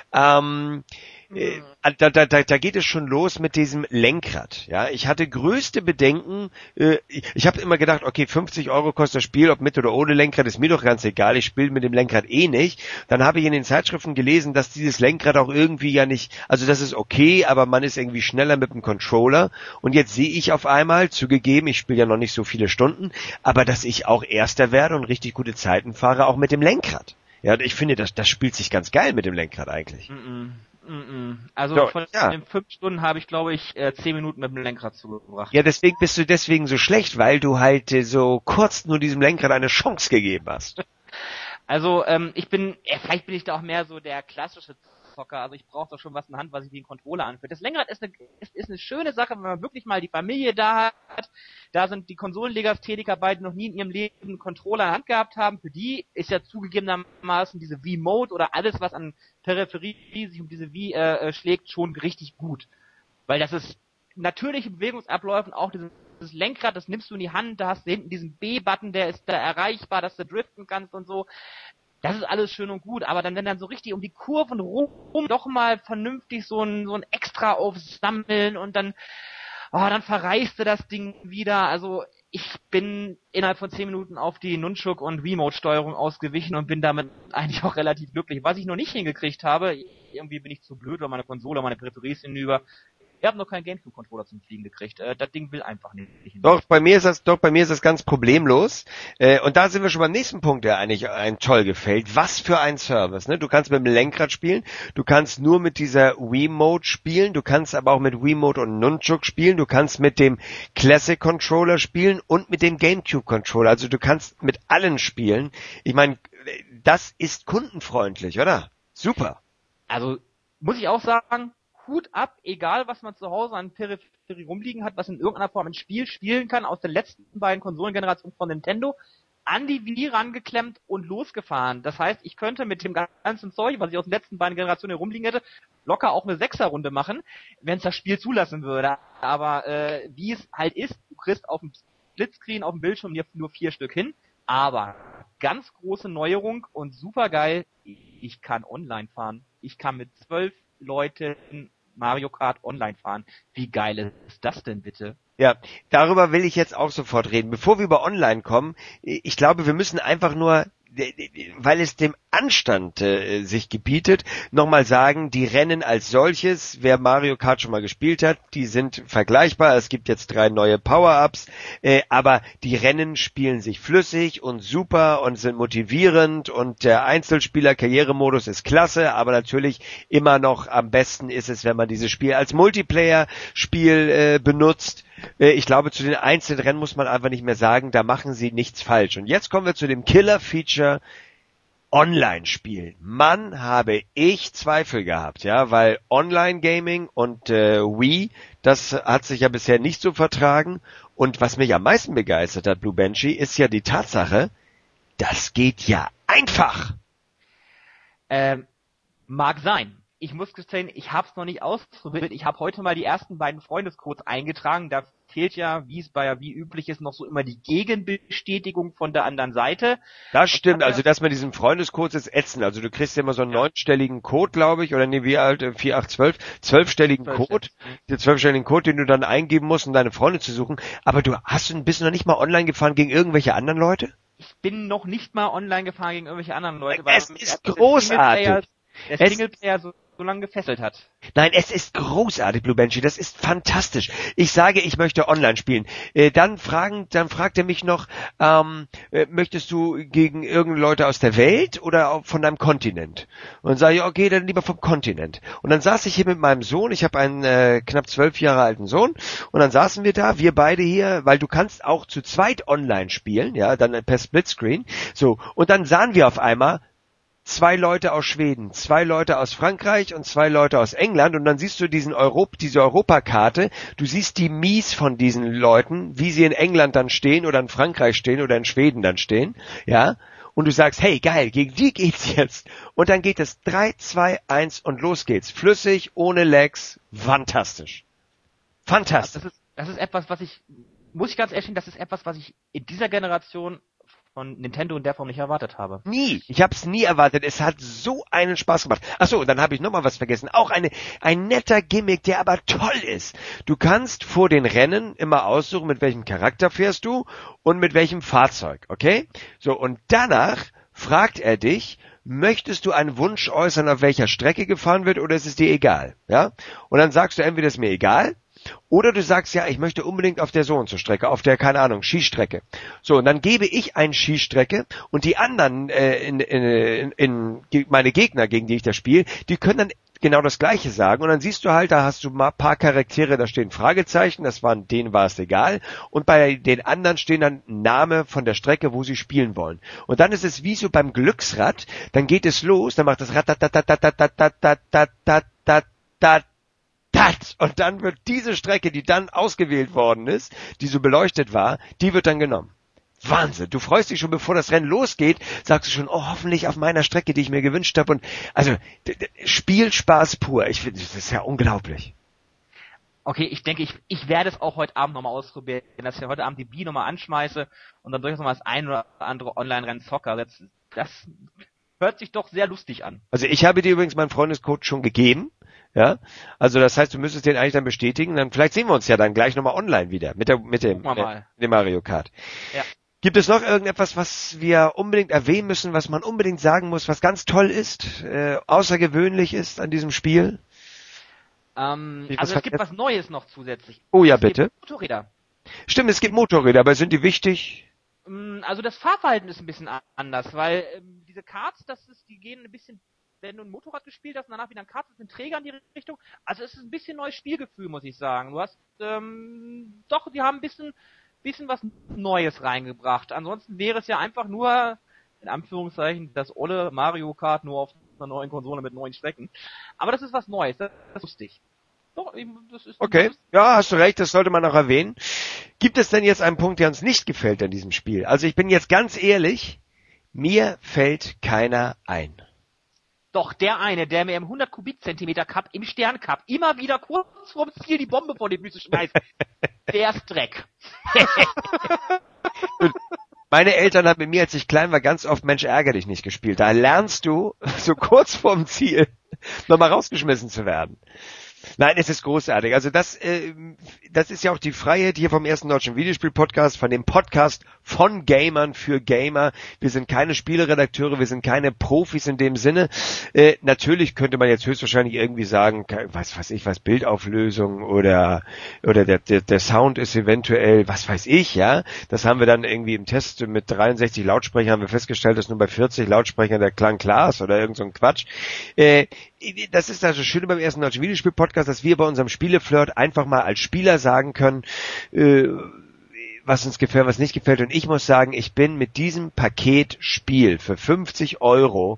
Ähm, Äh, da, da, da, da geht es schon los mit diesem Lenkrad. Ja, ich hatte größte Bedenken. Äh, ich ich habe immer gedacht, okay, fünfzig Euro kostet das Spiel, ob mit oder ohne Lenkrad, ist mir doch ganz egal. Ich spiele mit dem Lenkrad eh nicht. Dann habe ich in den Zeitschriften gelesen, dass dieses Lenkrad auch irgendwie ja nicht, also das ist okay, aber man ist irgendwie schneller mit dem Controller. Und jetzt sehe ich auf einmal, zugegeben, ich spiele ja noch nicht so viele Stunden, aber dass ich auch Erster werde und richtig gute Zeiten fahre, auch mit dem Lenkrad. Ja, ich finde, das, das spielt sich ganz geil mit dem Lenkrad eigentlich. Mm-mm. Mm-mm. Also so, von ja. den fünf Stunden habe ich, glaube ich, äh, zehn Minuten mit dem Lenkrad zugebracht. Ja, deswegen bist du deswegen so schlecht, weil du halt äh, so kurz nur diesem Lenkrad eine Chance gegeben hast. Also ähm, ich bin, äh, vielleicht bin ich da auch mehr so der klassische Zocker, also ich brauche doch schon was in der Hand, was ich wie einen Controller anfühlt. Das Lenkrad ist eine, ist, ist eine schöne Sache, wenn man wirklich mal die Familie da hat. Da sind die Konsolenlegastheniker beide noch nie in ihrem Leben einen Controller in der Hand gehabt haben. Für die ist ja zugegebenermaßen diese Wii-Mode oder alles, was an Peripherie sich um diese Wii äh, schlägt, schon richtig gut. Weil das ist natürliche Bewegungsabläufe und auch dieses, dieses Lenkrad, das nimmst du in die Hand, da hast du hinten diesen B-Button, der ist da erreichbar, dass du driften kannst und so. Das ist alles schön und gut, aber dann, wenn dann so richtig um die Kurven rum doch mal vernünftig so ein, so ein Extra aufsammeln und dann, oh, dann verreißt du das Ding wieder. Also, ich bin innerhalb von zehn Minuten auf die Nunchuk und Remote-Steuerung ausgewichen und bin damit eigentlich auch relativ glücklich. Was ich noch nicht hingekriegt habe, irgendwie bin ich zu blöd, weil meine Konsole, meine Peripherie ist hinüber. Ich habe noch keinen Gamecube-Controller zum Fliegen gekriegt. Äh, das Ding will einfach nicht. Doch, bei mir ist das, doch, bei mir ist das ganz problemlos. Äh, und da sind wir schon beim nächsten Punkt, der eigentlich ein toll gefällt. Was für ein Service, ne? Du kannst mit dem Lenkrad spielen, du kannst nur mit dieser Wiimote spielen, du kannst aber auch mit Wiimote und Nunchuk spielen, du kannst mit dem Classic-Controller spielen und mit dem Gamecube-Controller. Also du kannst mit allen spielen. Ich meine, das ist kundenfreundlich, oder? Super. Also, muss ich auch sagen, Hut ab, egal was man zu Hause an Peripherie rumliegen hat, was in irgendeiner Form ein Spiel spielen kann, aus den letzten beiden Konsolengenerationen von Nintendo, an die Wii rangeklemmt und losgefahren. Das heißt, ich könnte mit dem ganzen Zeug, was ich aus den letzten beiden Generationen herumliegen hätte, locker auch eine Sechserrunde machen, wenn es das Spiel zulassen würde. Aber äh, wie es halt ist, du kriegst auf dem Splitscreen, auf dem Bildschirm nur vier Stück hin, aber ganz große Neuerung und super geil, ich kann online fahren. Ich kann mit zwölf Leuten Mario Kart online fahren. Wie geil ist das denn bitte? Ja, darüber will ich jetzt auch sofort reden. Bevor wir über online kommen, ich glaube, wir müssen einfach nur, weil es dem Anstand äh, sich gebietet, nochmal sagen, die Rennen als solches, wer Mario Kart schon mal gespielt hat, die sind vergleichbar. Es gibt jetzt drei neue Power-Ups, äh, aber die Rennen spielen sich flüssig und super und sind motivierend und der Einzelspieler-Karrieremodus ist klasse, aber natürlich immer noch am besten ist es, wenn man dieses Spiel als Multiplayer-Spiel äh, benutzt. Äh, ich glaube, zu den einzelnen Rennen muss man einfach nicht mehr sagen, da machen sie nichts falsch. Und jetzt kommen wir zu dem Killer-Feature Online-Spielen. Mann, habe ich Zweifel gehabt, ja, weil Online-Gaming und äh, Wii, das hat sich ja bisher nicht so vertragen. Und was mich am meisten begeistert hat, Blue Banshee, ist ja die Tatsache, das geht ja einfach. Ähm, mag sein. Ich muss gestehen, ich habe es noch nicht ausprobiert. Ich habe heute mal die ersten beiden Freundescodes eingetragen. Da fehlt ja, wie es bei wie üblich ist, noch so immer die Gegenbestätigung von der anderen Seite. Das stimmt, also dass man diesen Freundescode ist ätzend. Also du kriegst ja immer so einen ja. neunstelligen Code, glaube ich, oder nee, wie alt, vier acht zwölf, zwölfstelligen Code, den zwölfstelligen Code, den du dann eingeben musst, um deine Freunde zu suchen. Aber du hast du bist noch nicht mal online gefahren gegen irgendwelche anderen Leute? Ich bin noch nicht mal online gefahren gegen irgendwelche anderen Leute. Weil es ist großartig. Der Singleplayer so, so lange gefesselt hat. Nein, es ist großartig, Blue Banshee, das ist fantastisch. Ich sage, ich möchte online spielen. Äh, dann fragen, dann fragt er mich noch, ähm, äh, möchtest du gegen irgendeine Leute aus der Welt oder von deinem Kontinent? Und dann sage ich, okay, dann lieber vom Kontinent. Und dann saß ich hier mit meinem Sohn, ich habe einen äh, knapp zwölf Jahre alten Sohn, und dann saßen wir da, wir beide hier, weil du kannst auch zu zweit online spielen, ja, dann per Splitscreen. So, und dann sahen wir auf einmal, zwei Leute aus Schweden, zwei Leute aus Frankreich und zwei Leute aus England, und dann siehst du diesen Europ, diese Europakarte, du siehst die Mies von diesen Leuten, wie sie in England dann stehen oder in Frankreich stehen oder in Schweden dann stehen, ja, und du sagst, hey, geil, gegen die geht's jetzt. Und dann geht es drei, zwei, eins und los geht's. Flüssig, ohne Lags, fantastisch. Fantastisch. Das ist, das ist etwas, was ich, muss ich ganz ehrlich sagen, das ist etwas, was ich in dieser Generation von Nintendo in der Form nicht erwartet habe. Nie. Ich habe es nie erwartet. Es hat so einen Spaß gemacht. Ach so, und dann habe ich noch mal was vergessen. Auch eine ein netter Gimmick, der aber toll ist. Du kannst vor den Rennen immer aussuchen, mit welchem Charakter fährst du und mit welchem Fahrzeug, okay? So, und danach fragt er dich, möchtest du einen Wunsch äußern, auf welcher Strecke gefahren wird, oder ist es dir egal? Ja? Und dann sagst du entweder, ist mir egal, oder du sagst, ja, ich möchte unbedingt auf der so und so Strecke, auf der, keine Ahnung, Skistrecke. So, und dann gebe ich eine Skistrecke, und die anderen, äh, in, in, in, in meine Gegner, gegen die ich das spiele, die können dann genau das Gleiche sagen, und dann siehst du halt, da hast du mal ein paar Charaktere, da stehen Fragezeichen, das waren, denen war es egal, und bei den anderen stehen dann Name von der Strecke, wo sie spielen wollen. Und dann ist es wie so beim Glücksrad, dann geht es los, dann macht das Rat, und dann wird diese Strecke, die dann ausgewählt worden ist, die so beleuchtet war, die wird dann genommen. Wahnsinn. Du freust dich schon, bevor das Rennen losgeht, sagst du schon, oh, hoffentlich auf meiner Strecke, die ich mir gewünscht habe. Und also d- d- Spielspaß pur. Ich finde, das ist ja unglaublich. Okay, ich denke, ich, ich werde es auch heute Abend nochmal ausprobieren, dass ich heute Abend die B nochmal anschmeiße und dann durchaus nochmal das ein oder andere Online-Rennen zocke. Das, das hört sich doch sehr lustig an. Also ich habe dir übrigens meinen Freundescode schon gegeben. Ja, also das heißt, du müsstest den eigentlich dann bestätigen, dann vielleicht sehen wir uns ja dann gleich nochmal online wieder mit der mit dem, äh, mit dem Mario Kart. Ja. Gibt es noch irgendetwas, was wir unbedingt erwähnen müssen, was man unbedingt sagen muss, was ganz toll ist, äh, außergewöhnlich ist an diesem Spiel? Ähm, also es gibt was Neues noch zusätzlich. Oh ja, es bitte. Gibt Motorräder. Stimmt, es gibt Motorräder, aber sind die wichtig? Also das Fahrverhalten ist ein bisschen anders, weil ähm, diese Karts, das ist, die gehen ein bisschen, wenn du ein Motorrad gespielt hast und danach wieder ein Kart, das sind Träger in die Richtung. Also es ist ein bisschen neues Spielgefühl, muss ich sagen. Du hast, ähm, doch, die haben ein bisschen, bisschen was Neues reingebracht. Ansonsten wäre es ja einfach nur, in Anführungszeichen, das olle Mario Kart nur auf einer neuen Konsole mit neuen Strecken. Aber das ist was Neues, das ist lustig. Doch, das ist okay, ja, hast du recht, das sollte man auch erwähnen. Gibt es denn jetzt einen Punkt, der uns nicht gefällt an diesem Spiel? Also ich bin jetzt ganz ehrlich, mir fällt keiner ein. Doch, der eine, der mir im hundert Kubikzentimeter Cup, im Sterncup, immer wieder kurz vorm Ziel die Bombe vor die Füße schmeißt, der ist Dreck. Meine Eltern haben mit mir, als ich klein war, ganz oft Mensch, ärgere dich nicht gespielt. Da lernst du, so kurz vorm Ziel, nochmal rausgeschmissen zu werden. Nein, es ist großartig. Also das, äh, das ist ja auch die Freiheit hier vom ersten deutschen Videospiel-Podcast, von dem Podcast von Gamern für Gamer. Wir sind keine Spieleredakteure, wir sind keine Profis in dem Sinne. Äh, natürlich könnte man jetzt höchstwahrscheinlich irgendwie sagen, was weiß ich, was Bildauflösung oder oder der, der der Sound ist eventuell, was weiß ich, ja. Das haben wir dann irgendwie im Test mit dreiundsechzig Lautsprechern haben wir festgestellt, dass nur bei vierzig Lautsprechern der Klang klar ist oder irgend so ein Quatsch. Äh, das ist also schön beim ersten deutschen Videospiel-Podcast, dass wir bei unserem Spieleflirt einfach mal als Spieler sagen können, äh, was uns gefällt, was nicht gefällt. Und ich muss sagen, ich bin mit diesem Paket Spiel für fünfzig Euro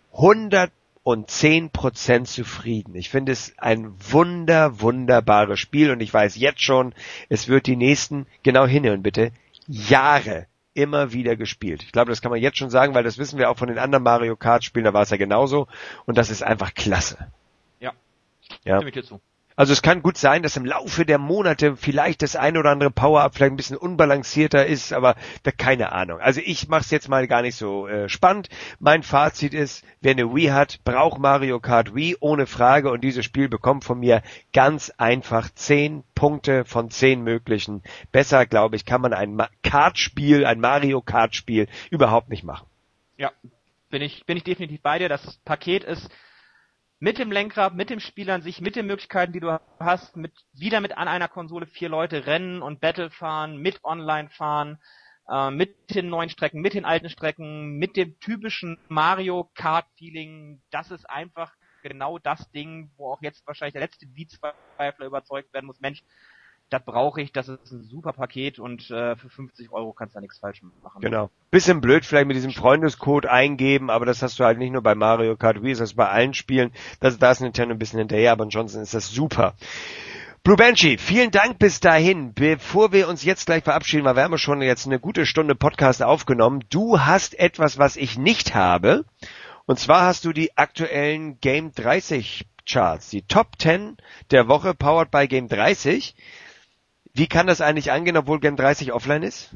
hundertzehn Prozent zufrieden. Ich finde es ein wunder, wunderbares Spiel und ich weiß jetzt schon, es wird die nächsten, genau hinhören bitte, Jahre immer wieder gespielt. Ich glaube, das kann man jetzt schon sagen, weil das wissen wir auch von den anderen Mario Kart Spielen, da war es ja genauso und das ist einfach klasse. Ja, ja. Stimme ich dir zu. Also es kann gut sein, dass im Laufe der Monate vielleicht das ein oder andere Power-Up vielleicht ein bisschen unbalancierter ist, aber da keine Ahnung. Also ich mache es jetzt mal gar nicht so äh, spannend. Mein Fazit ist, wer eine Wii hat, braucht Mario Kart Wii ohne Frage und dieses Spiel bekommt von mir ganz einfach zehn Punkte von zehn möglichen. Besser, glaube ich, kann man ein Ma- Kartspiel, ein Mario Kart Spiel überhaupt nicht machen. Ja, bin ich bin ich definitiv bei dir. Das Paket ist mit dem Lenkrad, mit dem Spiel an sich, mit den Möglichkeiten, die du hast, mit wieder mit an einer Konsole vier Leute rennen und Battle fahren, mit Online fahren, äh, mit den neuen Strecken, mit den alten Strecken, mit dem typischen Mario Kart Feeling. Das ist einfach genau das Ding, wo auch jetzt wahrscheinlich der letzte Beat-Zweifler überzeugt werden muss. Mensch, das brauche ich, das ist ein super Paket und äh, für fünfzig Euro kannst du da nichts falsch machen. Genau. Bisschen blöd vielleicht mit diesem Freundescode eingeben, aber das hast du halt nicht nur bei Mario Kart Wii, das ist bei allen Spielen. Das, da ist Nintendo ein bisschen hinterher, aber ansonsten ist das super. Blue Banshee, vielen Dank bis dahin. Bevor wir uns jetzt gleich verabschieden, weil wir haben schon jetzt eine gute Stunde Podcast aufgenommen. Du hast etwas, was ich nicht habe. Und zwar hast du die aktuellen Game dreißig Charts, die Top zehn der Woche, powered by Game dreißig. Wie kann das eigentlich angehen, obwohl Game dreißig offline ist?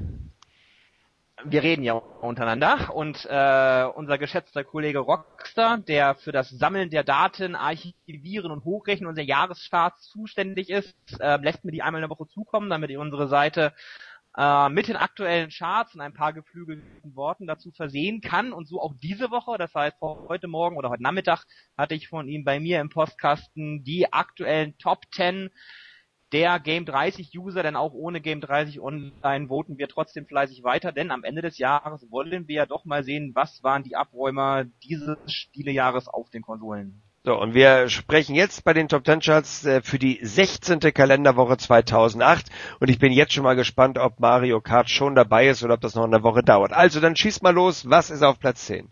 Wir reden ja untereinander und äh, unser geschätzter Kollege Rockstar, der für das Sammeln der Daten, Archivieren und Hochrechnen unserer Jahresstarts zuständig ist, äh, lässt mir die einmal in der Woche zukommen, damit ihr unsere Seite äh, mit den aktuellen Charts und ein paar geflügelten Worten dazu versehen kann und so auch diese Woche, das heißt heute Morgen oder heute Nachmittag, hatte ich von ihm bei mir im Postkasten die aktuellen Top zehn der Game dreißig User, denn auch ohne Game dreißig Online voten wir trotzdem fleißig weiter, denn am Ende des Jahres wollen wir ja doch mal sehen, was waren die Abräumer dieses Spielejahres auf den Konsolen. So, und wir sprechen jetzt bei den Top zehn Charts äh, für die sechzehnte Kalenderwoche zweitausendacht und ich bin jetzt schon mal gespannt, ob Mario Kart schon dabei ist oder ob das noch eine Woche dauert. Also, dann schieß mal los, was ist auf Platz zehn?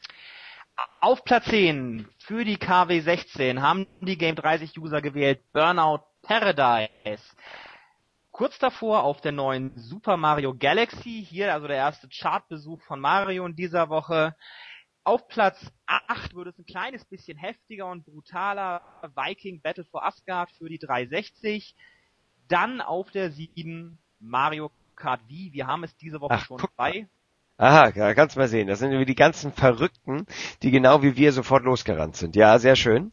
Auf Platz zehn für die K W sechzehn haben die Game dreißig User gewählt Burnout Paradise. Kurz davor auf der neuen Super Mario Galaxy, hier also der erste Chartbesuch von Mario in dieser Woche. Auf Platz acht wird es ein kleines bisschen heftiger und brutaler, Viking Battle for Asgard für die dreihundertsechzig. Dann auf der sieben Mario Kart Wii, wir haben es diese Woche Ach, schon bei. Aha, da kannst du mal sehen, das sind irgendwie die ganzen Verrückten, die genau wie wir sofort losgerannt sind. Ja, sehr schön.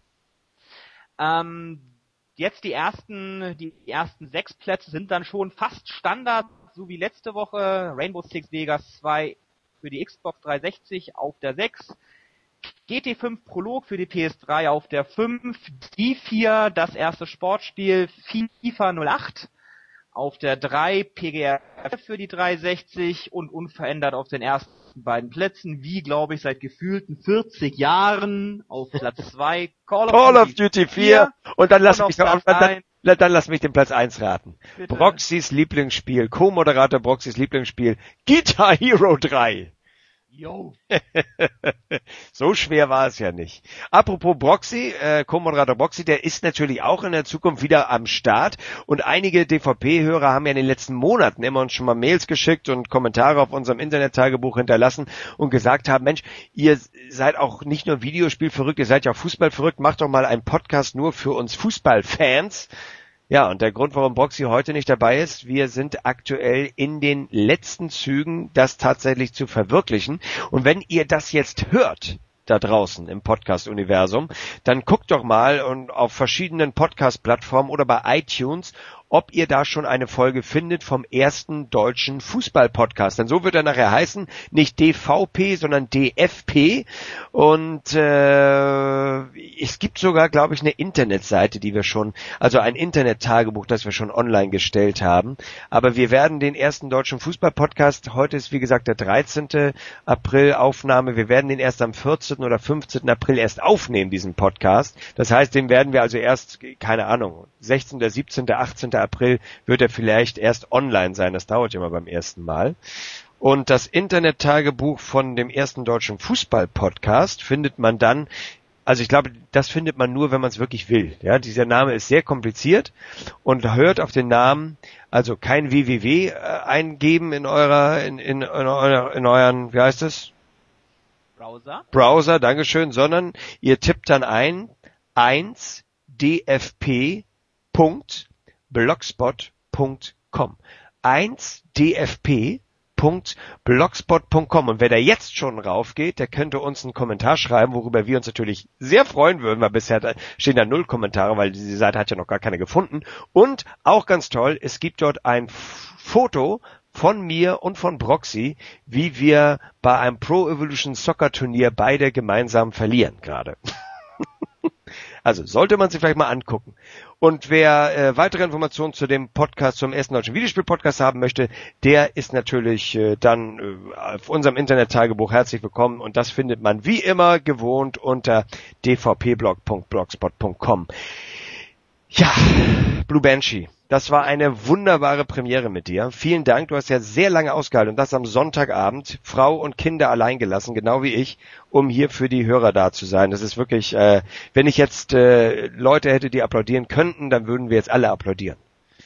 Ähm, Jetzt die ersten, die ersten sechs Plätze sind dann schon fast Standard, so wie letzte Woche. Rainbow Six Vegas zwei für die Xbox dreihundertsechzig auf der sechs. G T fünf Prolog für die P S drei auf der fünf. Die vier, das erste Sportspiel FIFA null acht auf der drei. P G R für die dreihundertsechzig und unverändert auf den ersten beiden Plätzen, wie glaube ich seit gefühlten vierzig Jahren auf Platz zwei. Call, Call of Duty vier und dann lass und mich noch, dann, dann lass mich den Platz eins raten. Bitte. Broxys Lieblingsspiel, Co-Moderator Broxys Lieblingsspiel, Guitar Hero drei. Yo. So schwer war es ja nicht. Apropos Broxy, äh, Co-Moderator Broxy, der ist natürlich auch in der Zukunft wieder am Start und einige D V P-Hörer haben ja in den letzten Monaten immer uns schon mal Mails geschickt und Kommentare auf unserem Internet-Tagebuch hinterlassen und gesagt haben, Mensch, ihr seid auch nicht nur Videospiel verrückt, ihr seid ja auch Fußball verrückt, macht doch mal einen Podcast nur für uns Fußballfans. Ja, und der Grund, warum Broxy heute nicht dabei ist, wir sind aktuell in den letzten Zügen, das tatsächlich zu verwirklichen. Und wenn ihr das jetzt hört, da draußen im Podcast-Universum, dann guckt doch mal und auf verschiedenen Podcast-Plattformen oder bei iTunes, ob ihr da schon eine Folge findet vom ersten deutschen Fußball-Podcast. Denn so wird er nachher heißen, nicht D V P, sondern D F P. Und äh, es gibt sogar, glaube ich, eine Internetseite, die wir schon, also ein Internet-Tagebuch, das wir schon online gestellt haben. Aber wir werden den ersten deutschen Fußball-Podcast, heute ist wie gesagt der dreizehnten April Aufnahme, wir werden den erst am vierzehnten oder fünfzehnten April erst aufnehmen, diesen Podcast. Das heißt, den werden wir also erst, keine Ahnung, sechzehnten, siebzehnten, achtzehnten April wird er vielleicht erst online sein. Das dauert ja immer beim ersten Mal. Und das Internet-Tagebuch von dem ersten deutschen Fußball-Podcast findet man dann, also ich glaube, das findet man nur, wenn man es wirklich will. Ja, dieser Name ist sehr kompliziert und hört auf den Namen, also kein www äh, eingeben in eurer, in, in, in, eurer, in euren, wie heißt es? Browser. Browser, Dankeschön, sondern ihr tippt dann ein eins d f p punkt blogspot punkt com. eins d f p punkt blogspot punkt com. Und wer da jetzt schon raufgeht, der könnte uns einen Kommentar schreiben, worüber wir uns natürlich sehr freuen würden, weil bisher da stehen da null Kommentare, weil diese Seite hat ja noch gar keine gefunden. Und auch ganz toll, es gibt dort ein F- Foto von mir und von Broxy, wie wir bei einem Pro Evolution Soccer Turnier beide gemeinsam verlieren gerade. Also sollte man sich vielleicht mal angucken. Und wer äh, weitere Informationen zu dem Podcast, zum ersten deutschen Videospiel-Podcast haben möchte, der ist natürlich äh, dann äh, auf unserem Internet-Tagebuch herzlich willkommen. Und das findet man wie immer gewohnt unter d v p blog punkt blogspot punkt com. Ja, Blue Banshee, das war eine wunderbare Premiere mit dir. Vielen Dank, du hast ja sehr lange ausgehalten und das am Sonntagabend, Frau und Kinder allein gelassen, genau wie ich, um hier für die Hörer da zu sein. Das ist wirklich, äh, wenn ich jetzt äh, Leute hätte, die applaudieren könnten, dann würden wir jetzt alle applaudieren.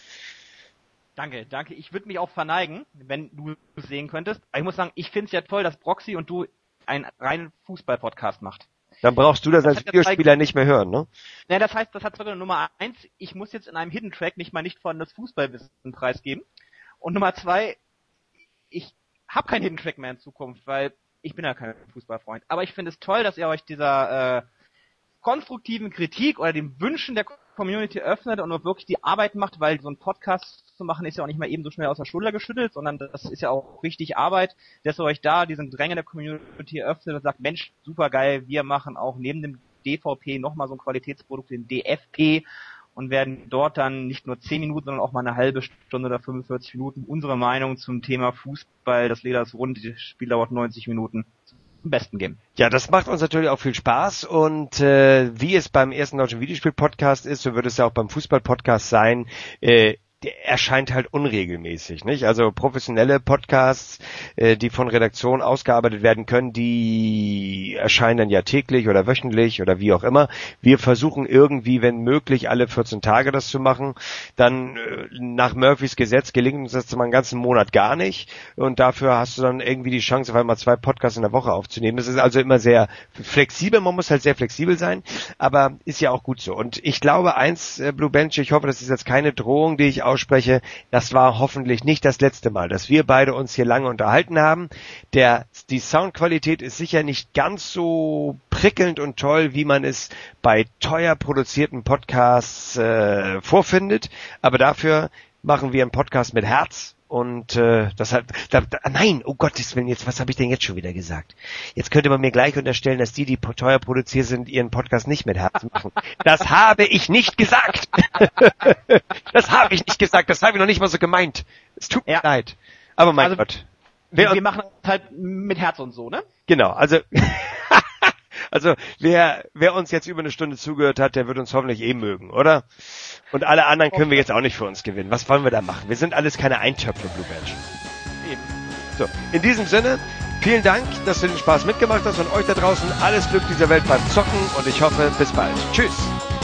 Danke, danke. Ich würde mich auch verneigen, wenn du es sehen könntest. Aber ich muss sagen, ich finde es ja toll, dass Broxy und du einen reinen Fußball-Podcast macht. Dann brauchst du das, das als Videospieler nicht mehr hören, ne? Ne, das heißt, das hat sogar Nummer eins, ich muss jetzt in einem Hidden Track nicht mal nicht von das Fußballwissen preisgeben. Und Nummer zwei, ich habe keinen Hidden Track mehr in Zukunft, weil ich bin ja kein Fußballfreund. Aber ich finde es toll, dass ihr euch dieser äh, konstruktiven Kritik oder den Wünschen der Community öffnet und wirklich die Arbeit macht, weil so ein Podcast zu machen ist ja auch nicht mal eben so schnell aus der Schulter geschüttelt, sondern das ist ja auch richtig Arbeit, dass ihr euch da diesen Dränge der Community öffnet und sagt, Mensch, super geil, wir machen auch neben dem D V P nochmal so ein Qualitätsprodukt, den D F P, und werden dort dann nicht nur zehn Minuten, sondern auch mal eine halbe Stunde oder fünfundvierzig Minuten unsere Meinung zum Thema Fußball, das Leder ist rund, das Spiel dauert neunzig Minuten, zum Besten geben. Ja, das macht uns natürlich auch viel Spaß und äh, wie es beim ersten deutschen Videospiel-Podcast ist, so wird es ja auch beim Fußball-Podcast sein, äh, der erscheint halt unregelmäßig, nicht? Also professionelle Podcasts, äh, die von Redaktion ausgearbeitet werden können, die erscheinen dann ja täglich oder wöchentlich oder wie auch immer. Wir versuchen irgendwie, wenn möglich, alle vierzehn Tage das zu machen. Dann äh, nach Murphys Gesetz gelingt uns das mal einen ganzen Monat gar nicht und dafür hast du dann irgendwie die Chance, auf einmal zwei Podcasts in der Woche aufzunehmen. Das ist also immer sehr flexibel, man muss halt sehr flexibel sein, aber ist ja auch gut so. Und ich glaube eins, äh, Blue Bench, ich hoffe, das ist jetzt keine Drohung, die ich ausspreche, das war hoffentlich nicht das letzte Mal, dass wir beide uns hier lange unterhalten haben. Der, die Soundqualität ist sicher nicht ganz so prickelnd und toll, wie man es bei teuer produzierten Podcasts äh, vorfindet, aber dafür machen wir einen Podcast mit Herz. Und äh, das hat, da, da, nein, oh Gottes Willen, jetzt, was habe ich denn jetzt schon wieder gesagt? Jetzt könnte man mir gleich unterstellen, dass die, die teuer produziert sind, ihren Podcast nicht mit Herzen machen. Das habe ich nicht gesagt. Das habe ich nicht gesagt, das habe ich noch nicht mal so gemeint. Es tut mir ja leid. Aber mein also, Gott. Wir, wir machen es halt mit Herz und so, ne? Genau, also... Also wer wer uns jetzt über eine Stunde zugehört hat, der wird uns hoffentlich eh mögen, oder? Und alle anderen können wir jetzt auch nicht für uns gewinnen. Was wollen wir da machen? Wir sind alles keine Eintöpfe, Blue Bench. Eben. So, in diesem Sinne, vielen Dank, dass du den Spaß mitgemacht hast und euch da draußen alles Glück dieser Welt beim Zocken und ich hoffe, bis bald. Tschüss.